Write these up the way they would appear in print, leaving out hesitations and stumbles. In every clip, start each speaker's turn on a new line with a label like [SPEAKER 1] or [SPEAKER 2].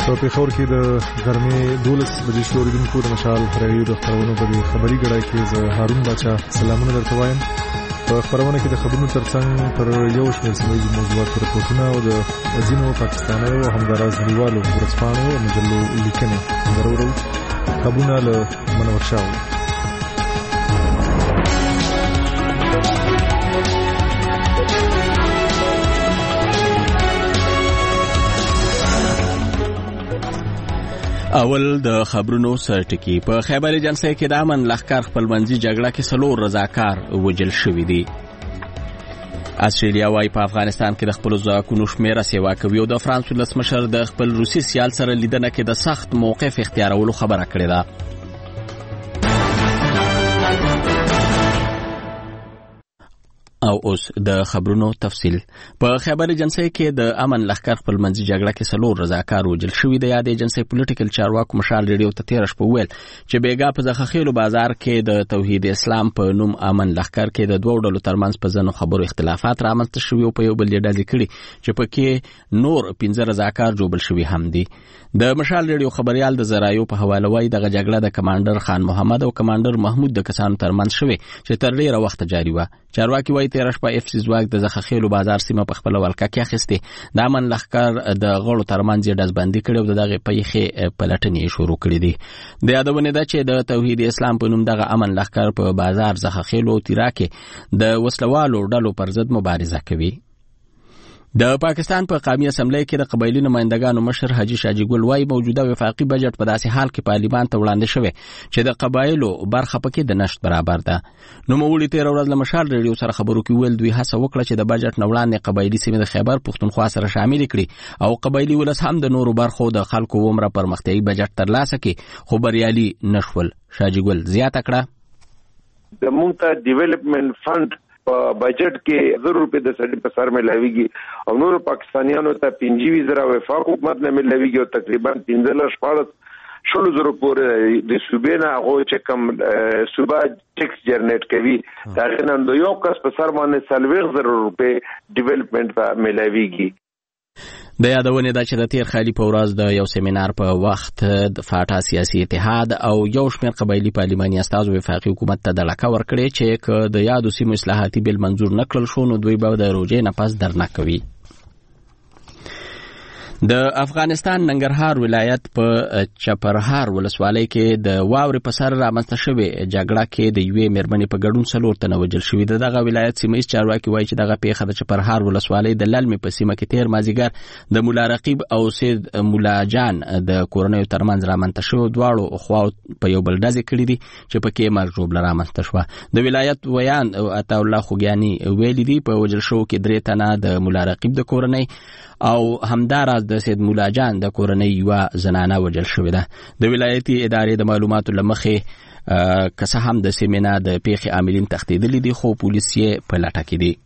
[SPEAKER 1] په پېښور کې د ګرمۍ 12 بجې شو اوریدونکو د مشال راډیو د خبرونو په خبري ګړۍ کې زه هارون باچا سلامونه درته وایم. په خبرونه کې د خبرونو ترڅنګ پر یو شمېر سیمهییزو موضوعاتو رپورټونه او د ځینو پاکستانیو او همداراز نړیوالو ورځپاڼو او مجلو لیکنې خبرورو. خبرونه له منور شاه.
[SPEAKER 2] اول د خبرونو سرټکی. په خیبر ایجنسی کې د امن لښکر خپلمنځي جګړه کې 4 رضاکار وژل شوي دي. استرالیا وايي په افغانستان کې د خپل ځواکونو شمیره سیوا کوي او د فرانس ولسمشر د خپل روسي سیال سره لیدنه کې د سخت موقف اختیارولو خبره کړې ده. او اوس د خبرونو تفصیل. په خیبر ایجنسی کې د امن لښکر خپلمنځي جګړه کې 4 رضاکار وژل شوي دي. د ایجنسی پولیټیکل چارواکو مشال ریډیو ته تېره شپه وویل چې بیګا په زخخیلو بازار کې د توحید اسلام په نوم امن لښکر کې د دوه ډلو ترمنځ په ځینو خبرو اختلافات رامنځته شوي او په یو بل یې ډلې کړي چې پکې نور 15 رضاکار جوړل شوي هم دي. د مشال ریډیو خبريال د زرایو په حواله وایي دغه جګړه د کمانډر خان محمد او کمانډر محمود د کسانو ترمنځ شوې چې تر ډیره وخت جاری و. چارواکي وایي تېره شپه اف سی ځواک د زخخیلو بازار سیمه په خپل ولکه کې اخیستې. د امن لښکر د غړو ترمنځ یې ډزبندي کړې او دغه پیښې پلټنې شروع کړې دي. د یادونه ده چې د توحید اسلام په نوم دغه امن لښکر په بازار زخخیلو او تیرا کې د وسلوالو ډلو پر ضد مبارزه کوي. د پاکستان په قومي اسمبلی کې د قبایلی نمائندګانو مشر حاجی شاجی ګل وايي موجوده وفاقي بجټ په داسې حال کې پارلیمان ته وړاندې شوی چې د قبایلو برخه پکې د نشټ برابر ده. نو مولوی 13 ورځ له مشال ریډیو سره خبرو کې ویل دوی هڅه وکړه چې د بجټ نه وړاندې قبایلی سیمې د خیبر پښتونخوا سره شامل کړي او قبایلی ولس هم د نورو برخو د خلکو عمره پرمختیايي بجټ ترلاسه کړي خو بریالي نشول. شاجی ګل زیاته کړه
[SPEAKER 3] د مونږ ته ډیولپمنٹ فند بجټ کې 1000 روپے د سړي په سر ملاويږي او نور پاکستانیانو ته 25,000 وفاق حکومت نه ملاويږي او تقریبا 15,000 پورې د صوبې نه هغه چې کوم صوبه ټیکس جنریټ کوي دا غنن د یو کس په سر باندې 30,000 روپے ډیولپمنٹ ته ملاويږي.
[SPEAKER 2] د یادونه ده چې د تیر خالي په ورځ د یو سیمینار په وخت د فاټا سیاسي اتحاد او یو شمېر قبایلی پارلماني استازو وفاقي حکومت ته د لکه ورکړي چې د یادو سیمو اصلاحاتي بیل منظور نکړل شو نو دوی به د روجې نه پس درنه کوي. د افغانستان ننګرهار ولایت په چپرهار ولسوالۍ کې د واورې په سر رامنځته شوې جګړه کې د یوې مېرمنې په ګډون 4 تنه وژل شوي. دغه ولایت سیمهییز چارواکي وایي چې دغه پیښه د چپرهار ولسوالۍ د للمې په سیمه کې تیر مازیګر د مولا رقیب او سید مولا جان د کورنیو ترمنځ رامنځته شوه. دواړو خواو په یو بل ډزې کړي دي چې پکې مرګ ژوبله رامنځته شوه. د ولایت ویان عطا الله خوګیاني ویلي دي په وژل شوو کې 3 تنه د مولا رقیب د کورنۍ او همداراز د سید مولا جان د کورنۍ یو زنانه وژل شوې ده. د ولایتي ادارې د معلوماتو لمخې که هم د سیمینه د پیښې عاملین تښتېدلي دي خو پولیس یې په لټه کې دي.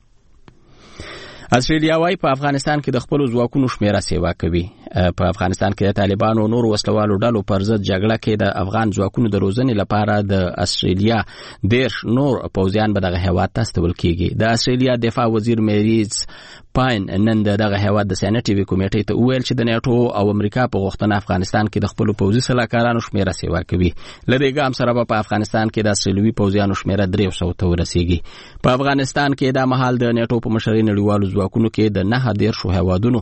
[SPEAKER 2] استرالیا وايي په افغانستان کې د خپل ځواکونو شمیره سیوا کوي. په افغانستان کې د طالبانو او نور وسلوالو ډلو پر ضد جګړه کې د افغان ځواکونو د روزنې لپاره د استرالیا 10 نور پوځیان به دغه هیواد ته استول کیږي. د استرالیا دفاع وزیر میریز پاین نن دغه هیواد د سینټیوي کمیټې ته ویل چې د نیټو او امریکا په غوښتنه افغانستان کې د خپل پوځي سلاکارانو شمیره سیوا کوي. لدې ګام سره په افغانستان کې د استرالیوي پوځیانو شمیره 300 ته ورسیږي. په افغانستان کې د مهال د نیټو په مشرۍ نړیوالو ځواکونو کې د 9 هیوادونو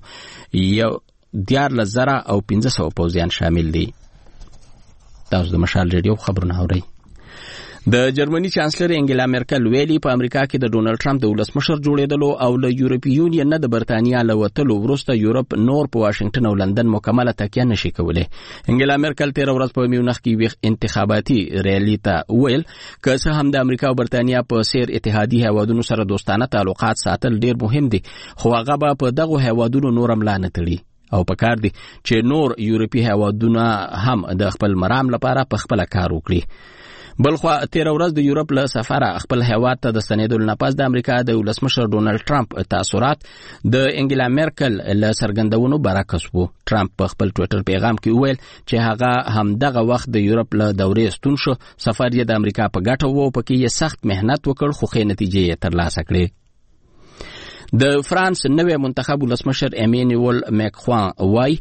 [SPEAKER 2] 14,000 او 1500 پوځیان شامل دي. تاسو د مشال ریډیو خبرونه اورئ. د جرمني چانسلر انګلا مرکل ویلي په امریکا کې د ډونالد ټرمپ د ولسمشر جوړېدلو او له یورپي یونین نه د برتانیا له وتلو وروسته یورپ نور په واشنگټن او لندن مکمله تکیه نشي کولای. انګلا مرکل 13 ورځ په میونخ کې انتخاباتي ریالي ته ویل که څه هم د امریکا او برتانیا په سیر اتحادي هیوادونو سره دوستانه تعلقات ساتل ډیر مهم دي خو هغه به په دغه هیوادونو نور املا نه تړي او پکار دي چې نور یورپي هیوادونه هم د خپل مرام لپاره په خپل کار وکړي. بلخوا 13 ورځ د یورپ له سفره خپل هیواد ته د ستنېدلو نه پس د امریکا د ولسمشر ډونالد ټرمپ تاثرات د انګلا مرکل له څرګندونو برعکس وو. ټرمپ په خپل ټوئیټر پیغام کې ویل چې هغه هم دغه وخت د یورپ له دورې ستون شو. سفر یې د امریکا په ګټه وو پکې یې سخت مهنت وکړ خو ښې نتیجې یې ترلاسه کړې. د فرانس نوې منتخب ولسمشر ایمانوئل ماکرون وایي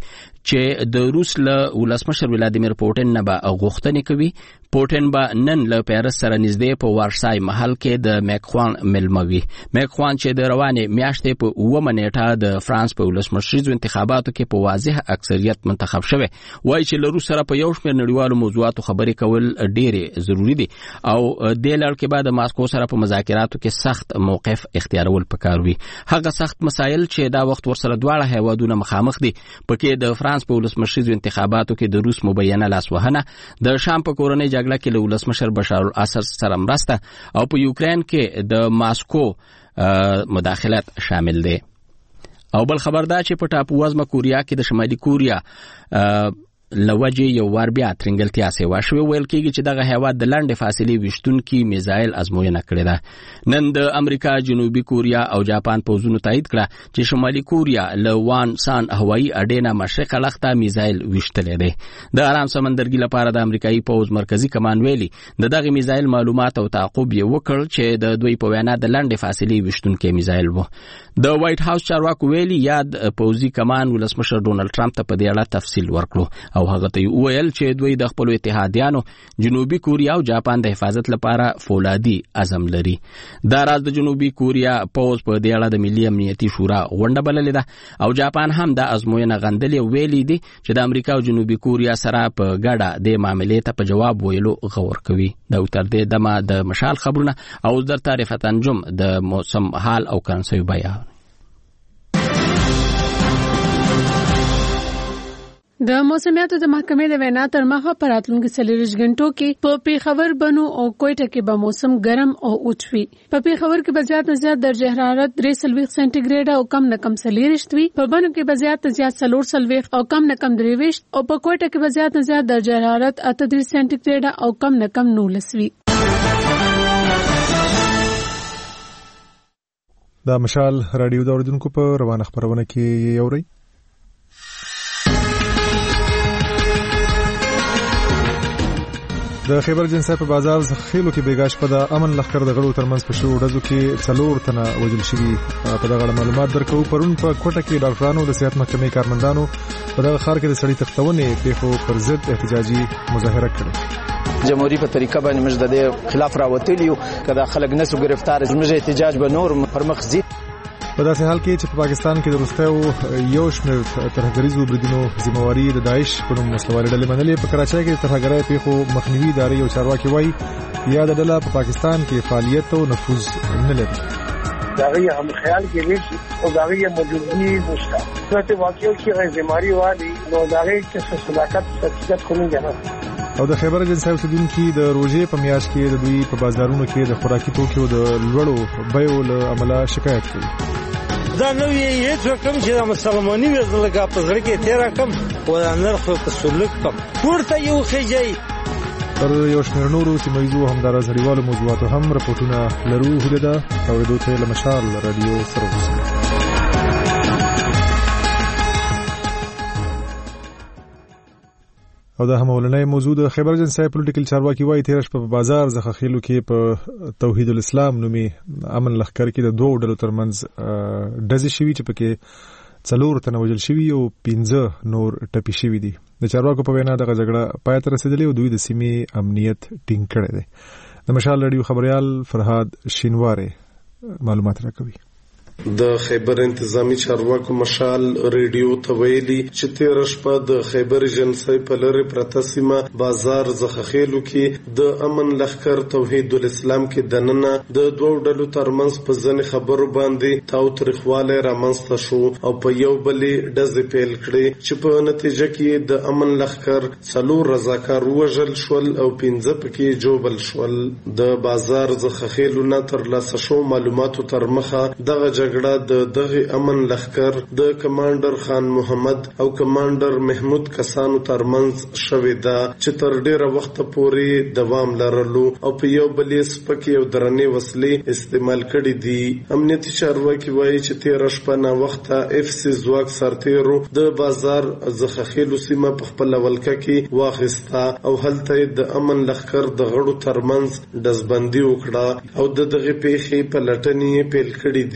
[SPEAKER 2] چې د روس له ولسمشر ولادیمیر پوټین نه به غوښتنې کوي. پوټین به نن له پیرس سره نږدې په وارسای محل کې د میکخوان ملموي. میکخوان چې د روانې میاشتې په 9 نیټه د فرانس په ولسمشریزو انتخاباتو کې په واضح اکثریت منتخب شوی، وایي چې له روس سره په یو شمېر نړیوالو موضوعاتو خبرې کول ډېرې ضروري دي او د لړ کې بعد ماسکو سره په مذاکراتو کې سخت موقف اختیارول پکار وي. هغه سخت مسایل چې دا وخت ورسره دواړه هیوادونه مخامخ دي، پکې د فرانس په ولسمشریزو انتخاباتو کې د روس مبینه لاسوهنه، د شام په کورنۍ جګړه کې له ولسمشر بشار الاسد سره مرسته او په یوکرين کې د ماسکو مداخلت شامل دي. او بل خبر دا چې په ټاپو وزمه کوریا کې د شمالي کوریا لوجه یو وار بیا ترنګلتیا سیوا شوی. ویل کېږي چې دغه هیواد د لنډې فاصلې وشتونکي میزایل ازموینه کړې ده. نن د امریکا، جنوبي کوریا او جاپان پوځونو تایید کړه چې شمالي کوریا له وان سان هوایي اډې نه مشرق لخته میزایل وشتلې دي. د آرام سمندرګي لپاره د امریکایي پوځ مرکزی کمان ویلي د دغه میزایل معلومات او تعقیب یې وکړ چې د دوی په وینا د لنډې فاصلې وشتونکي میزایل وو. د وایټ هاوس چارواکو ویلي یاد پوځي کمان ولسمشر ډونالد ټرمپ ته په دې اړه تفصیل ورکړو او هغه ته ویل چې دوی د خپل اتحادیانو جنوبي کوریا او جاپان د حفاظت لپاره فولادي عزم لري. دا راز د جنوبي کوریا پوځ په دې اړه د ملي امنیتي شورا غونډه بللې ده او جاپان هم د ازموینه غندلې ویلي دي چې د امریکا او جنوبي کوریا سره په ګډه د معاملې ته په جواب ویلو غور کوي. دا تر دې دمه د مشال خبرونه او در تعریفت انجم د موسم حال او کرنسي بیان.
[SPEAKER 4] د موسمیاتو د محکمې د وینا تر مخه پر راتلونکو 40 غنټو کې په پیښور بنو او کوټه کې به موسم ګرم او اوچ وي. په پیښور کې به زیات نه زیات درجه حرارت 43 سانتیګریډ او کم نه کم 40 وي. په بنو کې به زیات نه زیات 40 او کم نه کم 23 او په کوټه کې به زیات نه زیات درجه حرارت 38 سانتیګریډ او کم نه کم 19 وي.
[SPEAKER 1] دا مشال رادیو د اوریدونکو په روانه خبرونه کې یوري. د خیبر جنسای په بازار خېلو کې بیګاش په د امن لخر د غړو ترمنځ په شو ډزو کې 4 تنه وژل شوي. په دغه معلومات درکو پرون په کوټه کې ډاکټرانو د صحت محکمې کارمندانو په دغه ښار کې د سړي تختونې پیښو پر ضد احتجاجي مظاهره کړې.
[SPEAKER 5] جمهوریت په طریقه باندې موږ د دې خلاف راوتلیو کله خلک نسو گرفتار موږ احتجاج به نور پر مخ زی.
[SPEAKER 1] په داسې حال کې چې په پاکستان کې د وروستیو یو شمېر ترهګریزو بریدونو ذمہواري د داعش په نوم مسلوارې ډلې منلې. په کراچۍ کې د ترهګرۍ پیښو مخنیوي ادارې یو چارواکي وایي یا د ډله په پاکستان کې فعالیت او نفوذ نه لري.
[SPEAKER 6] داغي هم خیال کې وی او داغي موجودګي نشته. څه واقعي کې ذمہواري والی نو داغي چې صداقت حقیقت کوي
[SPEAKER 1] او د خیبر جنسای اوسیدونکو د روزې په میاشت کې د دوی په بازارونو کې د خوراکي توکو د لوړو بیو له امله شکایت کوي.
[SPEAKER 7] دا نو یې هیڅ کوم چې د مسلمانۍ وزلګه په ځړ کې تیرا کم او نرخ په سلوک کم ورته یو خېجای.
[SPEAKER 1] تر یو شمېر نورو سیمایزو همدارس هریوالو موضوعاتو هم رپورټونه لرو. هیله ده اوریدو ته له مشال رادیو سره اوسئ. او دا هم ولنۍ موضوع د خیبر جنسای پولیټیکل چارواکي وایي تیرش په بازار زخخېلو کې په توحید الاسلام نومي امن لخر کې د دوه ډلو ترمنځ ډزې شوي چې پکې 4 تنه وژل شوي او 15 نور ټپي شوي دي. د چارواکو په وینا دغه جګړه پای ته رسیدلې او دوی د سیمې امنیت ټینګ کړی دی. د مشال رادیو خبريال فرهاد شینواره معلومات راکوي.
[SPEAKER 8] د خیبر انتظامی چارواکو مشال ریډیو ته ویلي چې تیر شپه د خیبر جنسای په لری پرته سیمه بازار زخخېلو کې د امن لخر توحید الاسلام کې دننه د دوه ډلو ترمنځ په ځنې خبرو باندې تاوتریخواله رامنځته شو او په یو بلې ډزې پیل کړې چې په نتیجه کې د امن لخر 4 رضاکار وژل شول او 15 پکې جوبل شول. د بازار زخخېلو نه تر لاسه شو معلوماتو تر مخه دغه جګړه د دغه امن لخر د کمانډر خان محمد او کمانډر محمود کسانو ترمنځ شوې ده چې تر ډیره وخت پورې دوام لرلو او په یو بلې سپکې او درنې وسلې استعمال کړې دي. امنیتي چارواکي وایي چې تیر شپه نه وخته اف سی زواک سرتیرو د بازار زخخېلو سیمه په خپل ولکه کې واخیسته او هلته د امن لخر د غړو ترمنځ دزبندي وکړه او دغه پیښې په لټنې پیل کړې دي.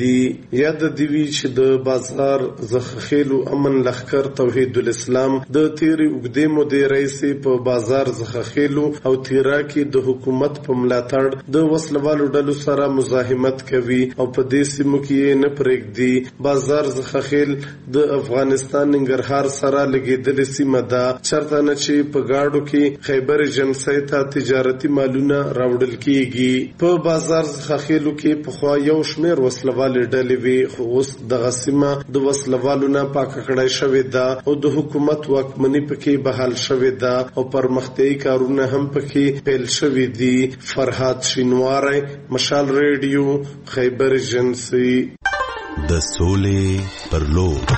[SPEAKER 8] یاد دیوی چې د بازار زخخیلو امن لخر توحید الاسلام د تیری وګدې مودې رئیس په بازار زخخیلو او تیرا کې د حکومت په ملاتړ د وسلوالو ډلو سره مزاحمت کوي او په دې سیمو کې نه پرېږدي. بازار زخخیل د افغانستان ننګرهار سره لګیدلې سیمه ده چرته نه چې په گاډو کې خیبر جنسي ته تجارتي مالونه راوړل کیږي. په بازار زخخیلو کې په خوا یو شمېر وسلوالې ډلې وي خو اوس دغه سیمه د وسلوالو نه پاکه کړای شوې ده او د حکومت واکمني پکې بحال شوې ده او پرمختیایي کارونه هم پکې پیل شوې دي. فرهاد شینواری، مشال ریډیو، خیبر جنسي.
[SPEAKER 9] د سولې پر لور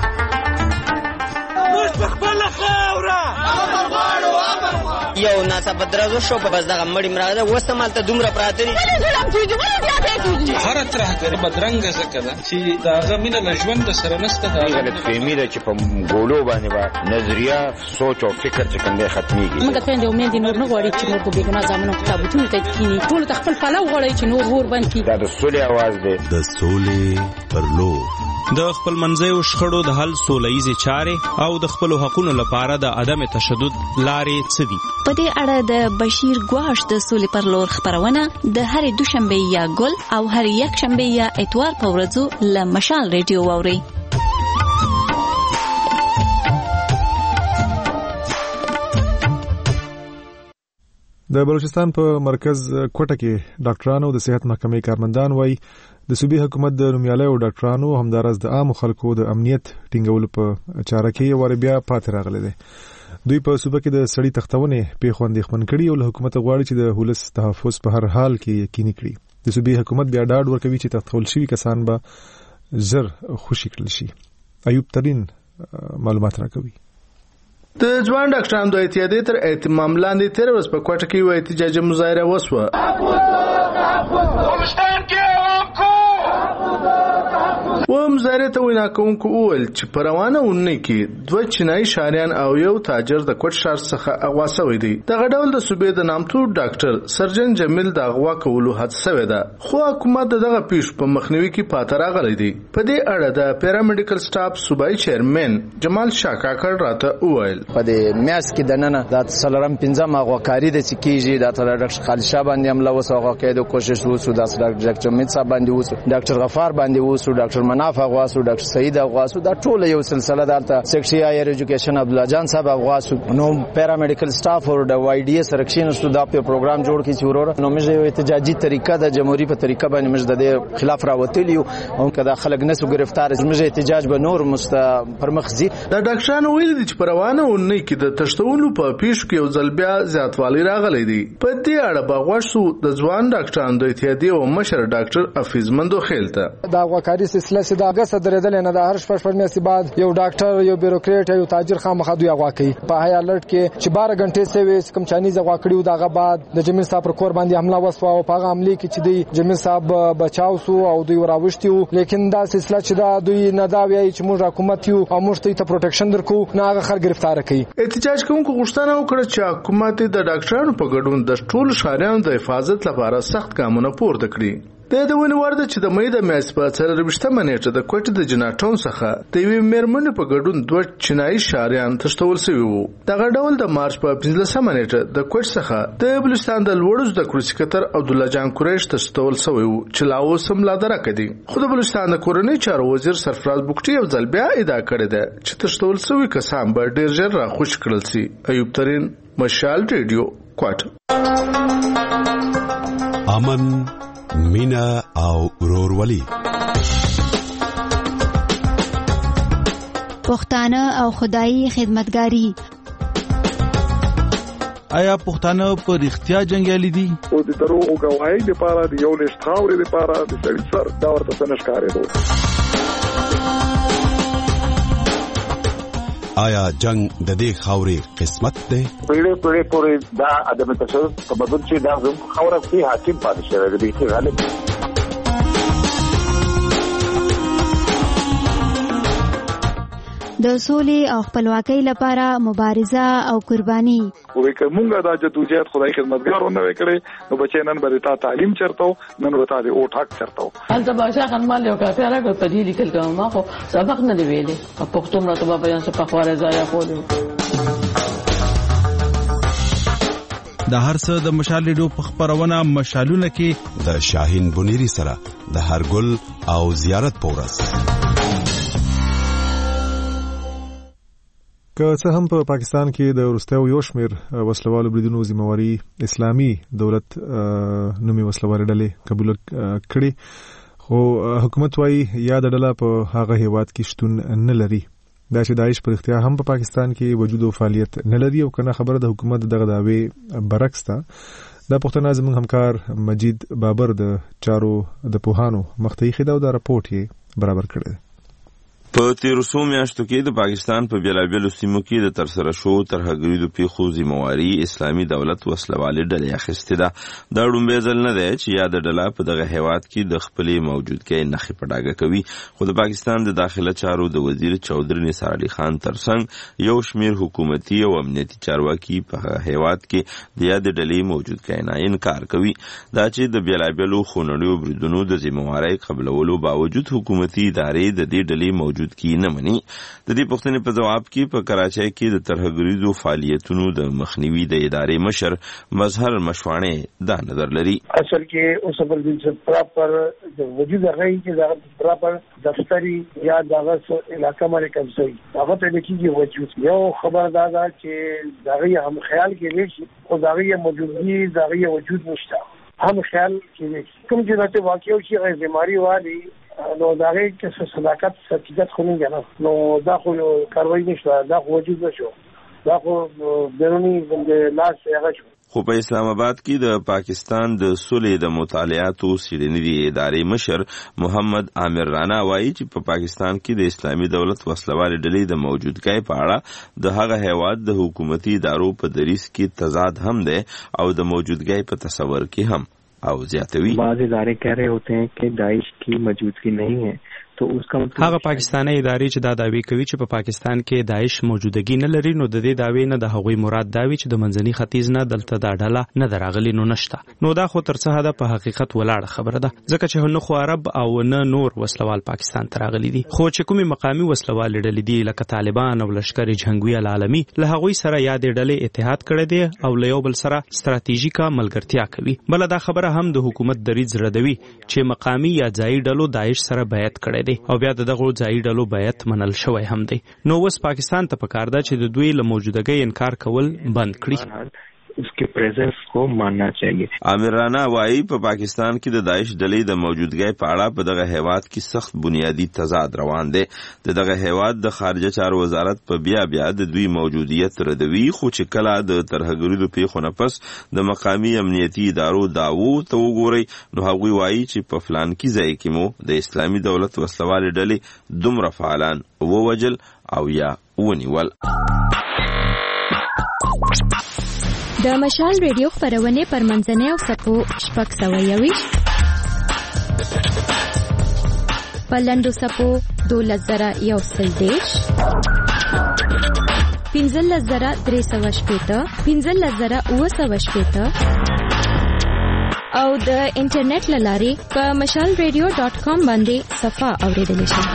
[SPEAKER 10] یو ناڅاپه درزو شو په بس دغه مړی مراغه وسته مالته دومره پراته دي
[SPEAKER 11] هر طرح کې بدرنګ زکه ده چې داغه مینه له ژوند سره نشته. دا
[SPEAKER 12] غلط فهمي ده چې په ګولو باندې با نظریه سوچ او فکر چې څنګه ختميږي.
[SPEAKER 13] موږ ته د امید نور نه غواړي چې موږ به ګناه زمونږ کتابونه ته کینی ټول خپل فلو غواړي چې نور ور باندې
[SPEAKER 12] دا د سولې आवाज ده.
[SPEAKER 9] د سولې پر لور
[SPEAKER 14] د خپل منځیو شخړو د حل سولهییزې چارې او د خپلو حقونو لپاره د عدم تشدد لارې څه دي؟
[SPEAKER 15] په دې اړه د بشیر ګواش د سولې پر لور خبرونه د هرې دوشنبه یا ګل او هر یک شنبه یا اتوار په ورځو له مشال ریډیو واورئ.
[SPEAKER 1] د بلوچستان په مرکز کوټه کې ډاکټرانو د صحت محکمې کارمندان وایي د صوبې حکومت د نومیالیو ډاکټرانو همدارس د عام خلکو د امنیت ټینګولو په چاره کې یو ور بیا پاتې راغلي دي. دوی په صوبه کې د سړی تختونه پیښو اندېښمن کړي او له حکومت غواړي چې د هولس تحفظ په هر حال کې یقیني کړي. د صوبې حکومت بیا ډاډ ورکوي چې تختول شوي کسان به زر خوشي کړل شي. ایوب ترین معلومات راکوي.
[SPEAKER 16] د ځوان ډاکټرانو د اتحادیې تر اهتمام لاندې تیر ورځ په کوټه کې یو احتجاجي مظاهره وشوه. مظاهره ته وینا کوونکو وویل چې په روانه اونۍ کې 2 چینایي شاریان او یو تاجر د کوټ ښار څخه اغوا شوی دی. دغه ډول د صوبې د نامتو ډاکټر سرجن جمیل د اغوا کولو حادثه شوې ده خو حکومت دغه پیښ په مخنیوي کې پاتې راغلی دی. په دې اړه د پیرامیډیکل سټاف صوبایي چیرمن جمال شاه کاکړ راته وویل
[SPEAKER 5] په دې میاس کې دننه د څلورم پنځم اغواکاری د چکیږي د ډاکټر خالد شاه باندې حمله وسو هغه کېدو کوشش وسو د ډاکټر جمیل صاحب باندې وسو ډاکټر غفار باندې وسو ډاکټر مناف اغواسو ډاکټر سعید اغواسو دا ټول یو سلسله دالته سیکرټری هایر ایجوکیشن عبد الله جان صاحب اغواسو نو پیرامیډیکل سټاف او د وای ډی اس سرکشن سو دا په پروګرام جوړ کی چورور نو موږ یو احتجاجي طریقه د جمهوریت په طریقه باندې موږ د خلاف راوتلیو او کدا خلک نسو گرفتار موږ احتجاج به نور پرمخزي.
[SPEAKER 16] د ډاکټرانو ویل دي چې پروانه ونی کې د تشتولو په پیښ کې یو ځل بیا زیاتوالی راغلی دی. په دې اړه باغوښو د ځوان ډاکټرانو د اتحادیې او مشر ډاکټر حفیظ مندو خیلته
[SPEAKER 17] دا غوکاری سلسله سیده اگست درېدل نه د هر شپږ میاشتې بعد یو ډاکټر یو بیروکریټ یو تاجر خامخا دوی غوا کوي په هاي الرټ کې چې 12 غنټې سوي کم چانیز غوا کړیو دغه بعد د جمیل صاحب پر کور باندې حمله وسو او په عملی کې چې دی جمیل صاحب بچاو سو او دوی وراوښتیو لیکن دا سلسله چې دا دوی نه دا وایي چې موږ حکومت یو او موږ ته پروټیکشن درکو نه هغه خر گرفتار کړي.
[SPEAKER 16] احتجاج کوونکو غوښتنه وکړه چې حکومت د ډاکټرانو په ګډون د ټول شهریانو د حفاظت لپاره سخت ګامونه پورته کړي. د دې ورده چې د مې د میاشتې په 24 نیټه د کوټې د جناټون څخه د یوې میرمنې په ګډون 2 چینایي شهریان تښتول شوي وو. دغه ډول د مارچ په 15 نیټه د کوټ څخه د بلوچستان د لوړو زده کړو سکتر عبدالله جان قریش تښتول شوی وو چې لا اوس هم لا درکه دي. خو د بلوچستان د کورنۍ چارو وزیر سرفراز بوکټي یو ځل بیا ادعا کړې ده چې تښتول شوي کسان به ډیر ژر راخوش کړل شي. ایوب ترین، مشال ریډیو، کوټه.
[SPEAKER 9] امن، مینا او ورورولي.
[SPEAKER 15] پښتانه او خدایي خدمتګاری.
[SPEAKER 18] آیا پښتانه په رښتیا جنگیالي دي؟
[SPEAKER 19] او د دروغو گواهی لپاره د یو لښت خاورې لپاره د سړي سر دا ورته څه نشکارېدو.
[SPEAKER 9] آیا جنگ د دې خاورې قسمت دی؟
[SPEAKER 12] پیړې پورې دا عدم تشدد په بدل چې دا زموږ خاوره کې حاکم پاتې شوی دی چې غالب.
[SPEAKER 20] د سولې او خپلواکۍ لپاره مبارزه او قرباني.
[SPEAKER 19] وې کومه دا جدوجہد خدای خدمتګارونه وکړي نو بچی نن به تا تعلیم چرته نن به تا د اوټ حق چرته
[SPEAKER 21] هلته بادشاہ خان مال یو کافي راغی په دې لیکل کوم ما خو سبق نه دی ویلې په پښتو مرتبه بیان څه په خواره ځای خو
[SPEAKER 18] د هر څه د مشال ریډیو په خبرونه مشالونه کې
[SPEAKER 9] د شاهین بنيري سره د هر ګل او زیارت پورس.
[SPEAKER 1] که څه هم په پاکستان کې د وروستیو یو شمېر وسلوالو بریدونو ذمہواري اسلامي دولت نومي وسلوالې ډلې قبول کړي، خو حکومت وايي یا د ډله په هغه هیواد کې شتون نه لري. دا چې داعش پر اختیار هم په پاکستان کې وجود او فعالیت نه لري او کنه خبره د حکومت دغه داوی برعکس ده. دا پښتنه زموږ همکار مجید بابر د چارو د پوهانو مخته یې خدا او دا راپورټ یې برابر کړی.
[SPEAKER 22] په تیرسو میاشتو کې د پاکستان په بیلابیلو سیمو کې د ترسره شو ترهګریزو پیښو ذمہواري اسلامي دولت وسلوالې ډلې اخیستې ده. دا ډومبی ځل نه دی چې یاد ډله په دغه هیواد کې د خپلې موجودګۍ نښې په ډاګه کوي، خو د پاکستان د داخله چارو د وزیر چودري نثار علي خان ترڅنګ یو شمیر حکومتي او امنیتي چارواکي په هیواد کې د یاد ډلې موجودګۍ نه انکار کوي. دا چې د بیلابیلو خونړیو بریدونو د ذمہوارۍ قبلولو باوجود حکومتي ادارې د دې ډلې موجود کی نه مني. د دې پوښتنې په جواب کې په کراچۍ کې د ترهګریزو فعالیتونو د مخنیوي د ادارې مشر مظهر مشواڼي دا نظر لري.
[SPEAKER 6] اصل کې اوس بل د پراپر د وجود غوي چې دا پراپر دفتری یا دغه علاقې باندې کوي هغه ته لیکي وجود یو خبردار ده چې دغه هم خیال کې لشي او دغه موجودي دغه وجود نشته هم خیال کې کوم چې راته واقعي او شي غیرماري والی نو داغه کې صداقت حقیقت خو نه نو دا خو کاروایی نشته، دا خو وجود نشو، دا خو بیرونی د لاس هغه شو.
[SPEAKER 22] خو په اسلام آباد کې د پاکستان د صلح د مطالعاتو څېړنیزې ادارې مشر محمد عامر رانا وایي چې په پاکستان کې د اسلامي دولت وسلوالې ډلې د موجودګۍ په اړه د هغه هیواد د حکومتي ادارو په دریځ کې تضاد هم دی او د موجودګۍ په تصور کې هم.
[SPEAKER 23] بعض ادارے کہہ رہے ہوتے ہیں کہ داعش کی موجودگی نہیں ہے تو اس کا مطلب
[SPEAKER 14] هغه پاکستاني ادارې چې دا دعوی کوي چې په پاکستان کې داعش موجودګي نه لري نو د دې دعوی نه د هغوی مراد داوی چې د منځني ختیځ نه دلته دا ډله نه دراغلي نو نشته. نو دا خو تر څه حد په حقیقت ولاړه خبره ده ځکه چې نه خو عرب او نه نور وسلوال پاکستان ته راغلي دي، خو چې کومي مقامي وسلوال ډلې دي لکه طالبان او لشکر جنگوي العالمي له هغوی سره یاد ډلې اتحاد کړی دی او له یو بل سره ستراتیژیکه ملګرتیا کوي. بل دا خبره هم د حکومت دریځ ردوي چې مقامي یا ځایي ډلو داعش سره بیعت کړی دی او بیا دغه ځایي ډلو بیعت منل شوی هم دی. نو اوس پاکستان ته پکار ده چې د دوی له موجودګۍ انکار کول بند کړي.
[SPEAKER 23] اس کے پریزنس کو ماننا چاہیے.
[SPEAKER 22] عامر رانا وایي په پاکستان کې د داعش ډلې د موجودګۍ په اړه په دغه هیواد کې سخت بنیادی تضاد روان دی. دغه هیواد د خارجه چارو وزارت په بیا د دوی موجودیت ردوي، خو چې کله د ترهګریزو پیښو نه پس د مقامی امنیتي ادارو دعوو ته وګورئ نو هغوی وایي چې په فلان کې ځای کې مو د اسلامي دولت وسلوالې ډلې دومره فعالان ووجل او یا ونیول.
[SPEAKER 15] د مشال ریډیو خبرونه پر منځنۍ او سپو شپږ سوه یویشت په لنډو سپو 12,130 15,380 15,980 او د انټرنیټ له لارې په mashalradio.com باندې صفحه اوریدلی شئ.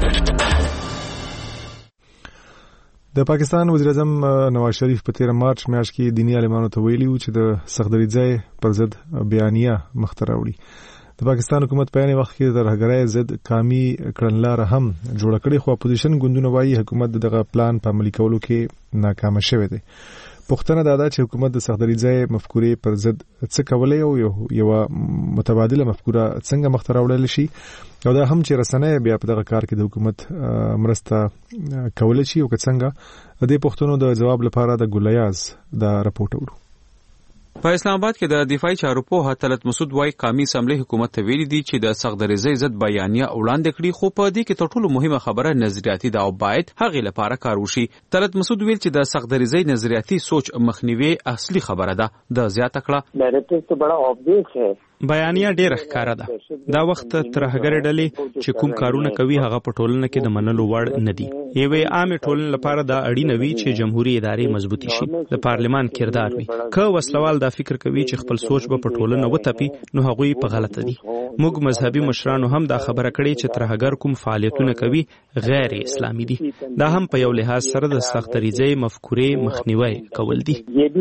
[SPEAKER 1] د پاکستان وزیر اعظم نواز شریف په 13 مارچ میاشت کې دینی عالمانو ته ویلي و چې د صخدریځۍ پر ضد بیانیه مخته راوړي. د پاکستان حکومت په یانې وخت کې د ترهګرۍ ضد قامي کړنلاره هم جوړه کړې، خو اپوزیشن ګوندونه وایي حکومت دغه پلان په عملي کولو کې ناکام شوی دی. پوښتنه دا ده چې حکومت د صخدریځۍ مفکورې پر ضد څه کولای او یو متبادله مفکوره څنګه مخته راوړل شي او دا هم چې رسنۍ بیا په دغه کار کې د حکومت مرسته کولای شي او که څنګه. د دې پوښتنو د جواب لپاره د ګلیاز دا راپورټ ورو.
[SPEAKER 24] په اسلام آباد کې د دفاعي چارو پوهه طلعت مسعود وايي قومي اسمبلی حکومت ته ویلي دي چې د صخدریځۍ ضد بیانیه وړاندې کړي، خو په دې کې تر ټولو مهمه خبره نظریاتي ده او باید هغې لپاره کار وشي. طلعت مسعود ویل چې د صخدریځۍ نظریاتي سوچ مخنیوي اصلي خبره ده. د زیاته کړه
[SPEAKER 25] ډایرکټر تو بڑا obvious ہے
[SPEAKER 14] بیانیه ډیره ښکاره ده. دا وخت ترهګر ډلې چې کوم کارونه کوي هغه په ټولنه کې د منلو وړ نه دي. یوې عامه ټولنې لپاره دا اړینه وي چې جمهوریت ادارې مضبوطی شي، د پارلمان کردار وي. که وسلوال دا فکر کوي چې خپل سوچ به په ټولنه وتپي نو هغوی په غلطه دي. موږ مذهبي مشرانو هم دا خبره کړې چې ترهګر کوم فعالیتونه کوي غیر اسلامي دي. دا هم په یو لحاظ سره د سختریزۍ مفکورې مخنیوي کول دي.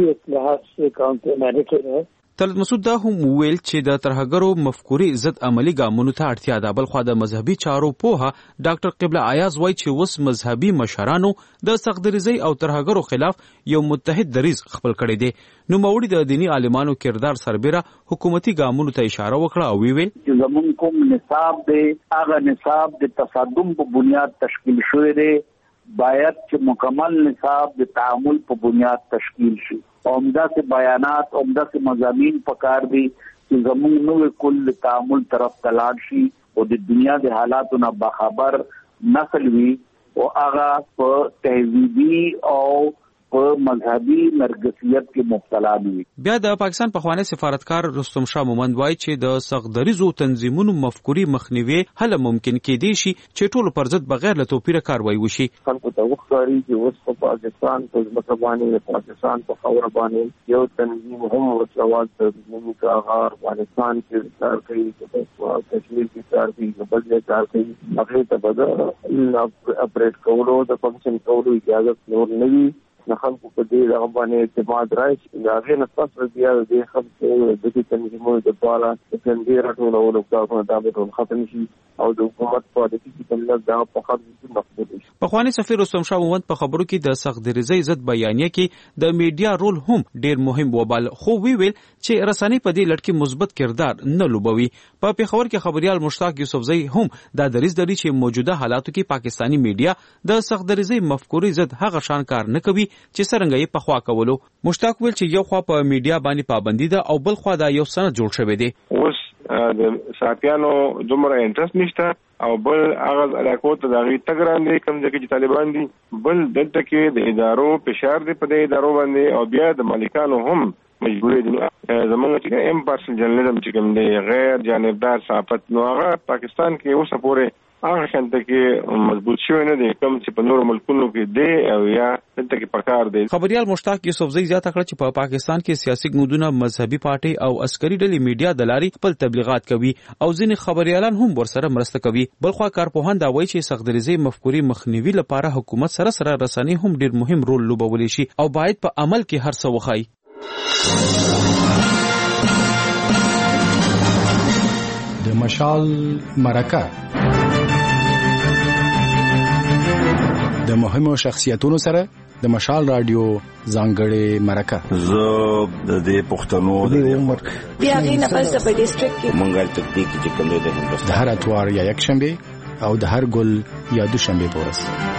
[SPEAKER 24] طلعت مسعود دا هم وویل چې د ترهګرو مفکورې ضد عملی ګامونو ته اړتیا ده. بل خو د مذهبي چارو پوهه ډاکټر قبله ایاز وایي چې اوس مذهبي مشرانو د سختریزۍ او ترهګرو خلاف یو متحد دریځ خپل کړی دی. نو موړي د دینی عالمانو کردار سربېره حکومتي ګامونو ته اشاره وکړه او ویل
[SPEAKER 12] چې زمون کوم نصاب دی هغه نصاب د تصادم په بنیاد تشکیل شوی دی، باید چې مکمل نصاب د تعامل په بنیاد تشکیل شي. عمده سے بیانات، عمده سے مضامین پکار دي چې زمون نو کل تعامل طرف تلاړ شي او د دنیا د حالاتو نه باخبر نسل وي او هغه په تهذیبي او په مذهبي نرګسیت کې مبتلا دي.
[SPEAKER 24] بیا د پاکستان پخوانی سفارتکار رستم شاه مومند وایي چې د سختدریزو تنظیمونو مفکوري مخنیوي هله ممکن کېدی شي چې ټول پر ضد بغیر له توپیره کاروایی وشي.
[SPEAKER 2] خلکو ته وښکاري چې اوس په پاکستان په ځمکه باندې پاکستان په خاوره باندې یو تنظیم هم وسوال د نومي کاغار افغانستان کې کار کوي، په کشمیر کې کار کوي، په بل ځای کار کوي. هغه ته به اپریټ کولو د فنکشن کولو اجازه نور نه وي. نه خلکو په دې هغه باندې اعتماد راشي. هغه نه تاسو بیا د خپل د دې تنظیمونو د پاره د څنګه راټولولو کارونه دا به ټول ختم شي او د حکومت په دې کې کوم دا په خاطر مقصود شي.
[SPEAKER 24] پخوانی سفیر رستم شاه مومند په خبرو کې د سختدریزۍ ضد بیانیه کې د میډیا رول هم ډیر مهم وبال، خو ویل چې رسنۍ په دې لړ کې مثبت کردار نه لوبوي. په پیښور کې خبريال مشتاق یوسفزئی هم دا دریځ لري چې موجوده حالاتو کې پاکستانی میډیا د سختدریزۍ مفکورې ضد هغه شان کار نه کوي چې څنګه یې پخوا کولو. مشتاق ویل چې یو خوا په میډیا باندې پابندي ده او بل خوا دا یو سند جوړ شوی دی.
[SPEAKER 3] اوس د ساتيانو دومره انټرست نشته او بل هغه علاقو ته د غي تګران دي کوم ځکه چې طالبان دي، بل دلته کې د ادارو فشار دی په دې ادارو باندې او بیا د مالکانو هم مجبورې دي. زمونږ چې امپارشل جرنالیزم چې کوم دی غیر جانبدار صحافت نو هغه پاکستان کې اوسه پورې هغه شانته کې مضبوط شوی نه دی کوم چې په نورو ملکونو کې دی او یا دلته کې پکار دی.
[SPEAKER 24] خبريال مشتاق یوسفزئی زیاته کړ چې په پاکستان کې سیاسي ګوندونه، مذهبي پارټي او عسکري ډلې میډیا د لاري خپل تبلیغات کوي او ځینې خبريالان هم ورسره مرسته کوي. بلخوا کارپوهان دا وایي چې سختدریزۍ مفکورې مخنیوي لپاره حکومت سره رسنۍ هم ډیر مهم رول لوبولی شي او باید په عمل کې هر څه وخایي.
[SPEAKER 4] د مشال مرکه د مهمو شخصیتونو سره د مشال رادیو ځانګړې مرکه.
[SPEAKER 7] زه د دې پښتنو د عمر
[SPEAKER 25] بیا غینه فلسفه په ډیسټریکټ کې
[SPEAKER 7] مونږه تکنیک چې کوم دی
[SPEAKER 4] د هر اتوار یا یک شنبه او د هر ګل یا دوشنبه پورس.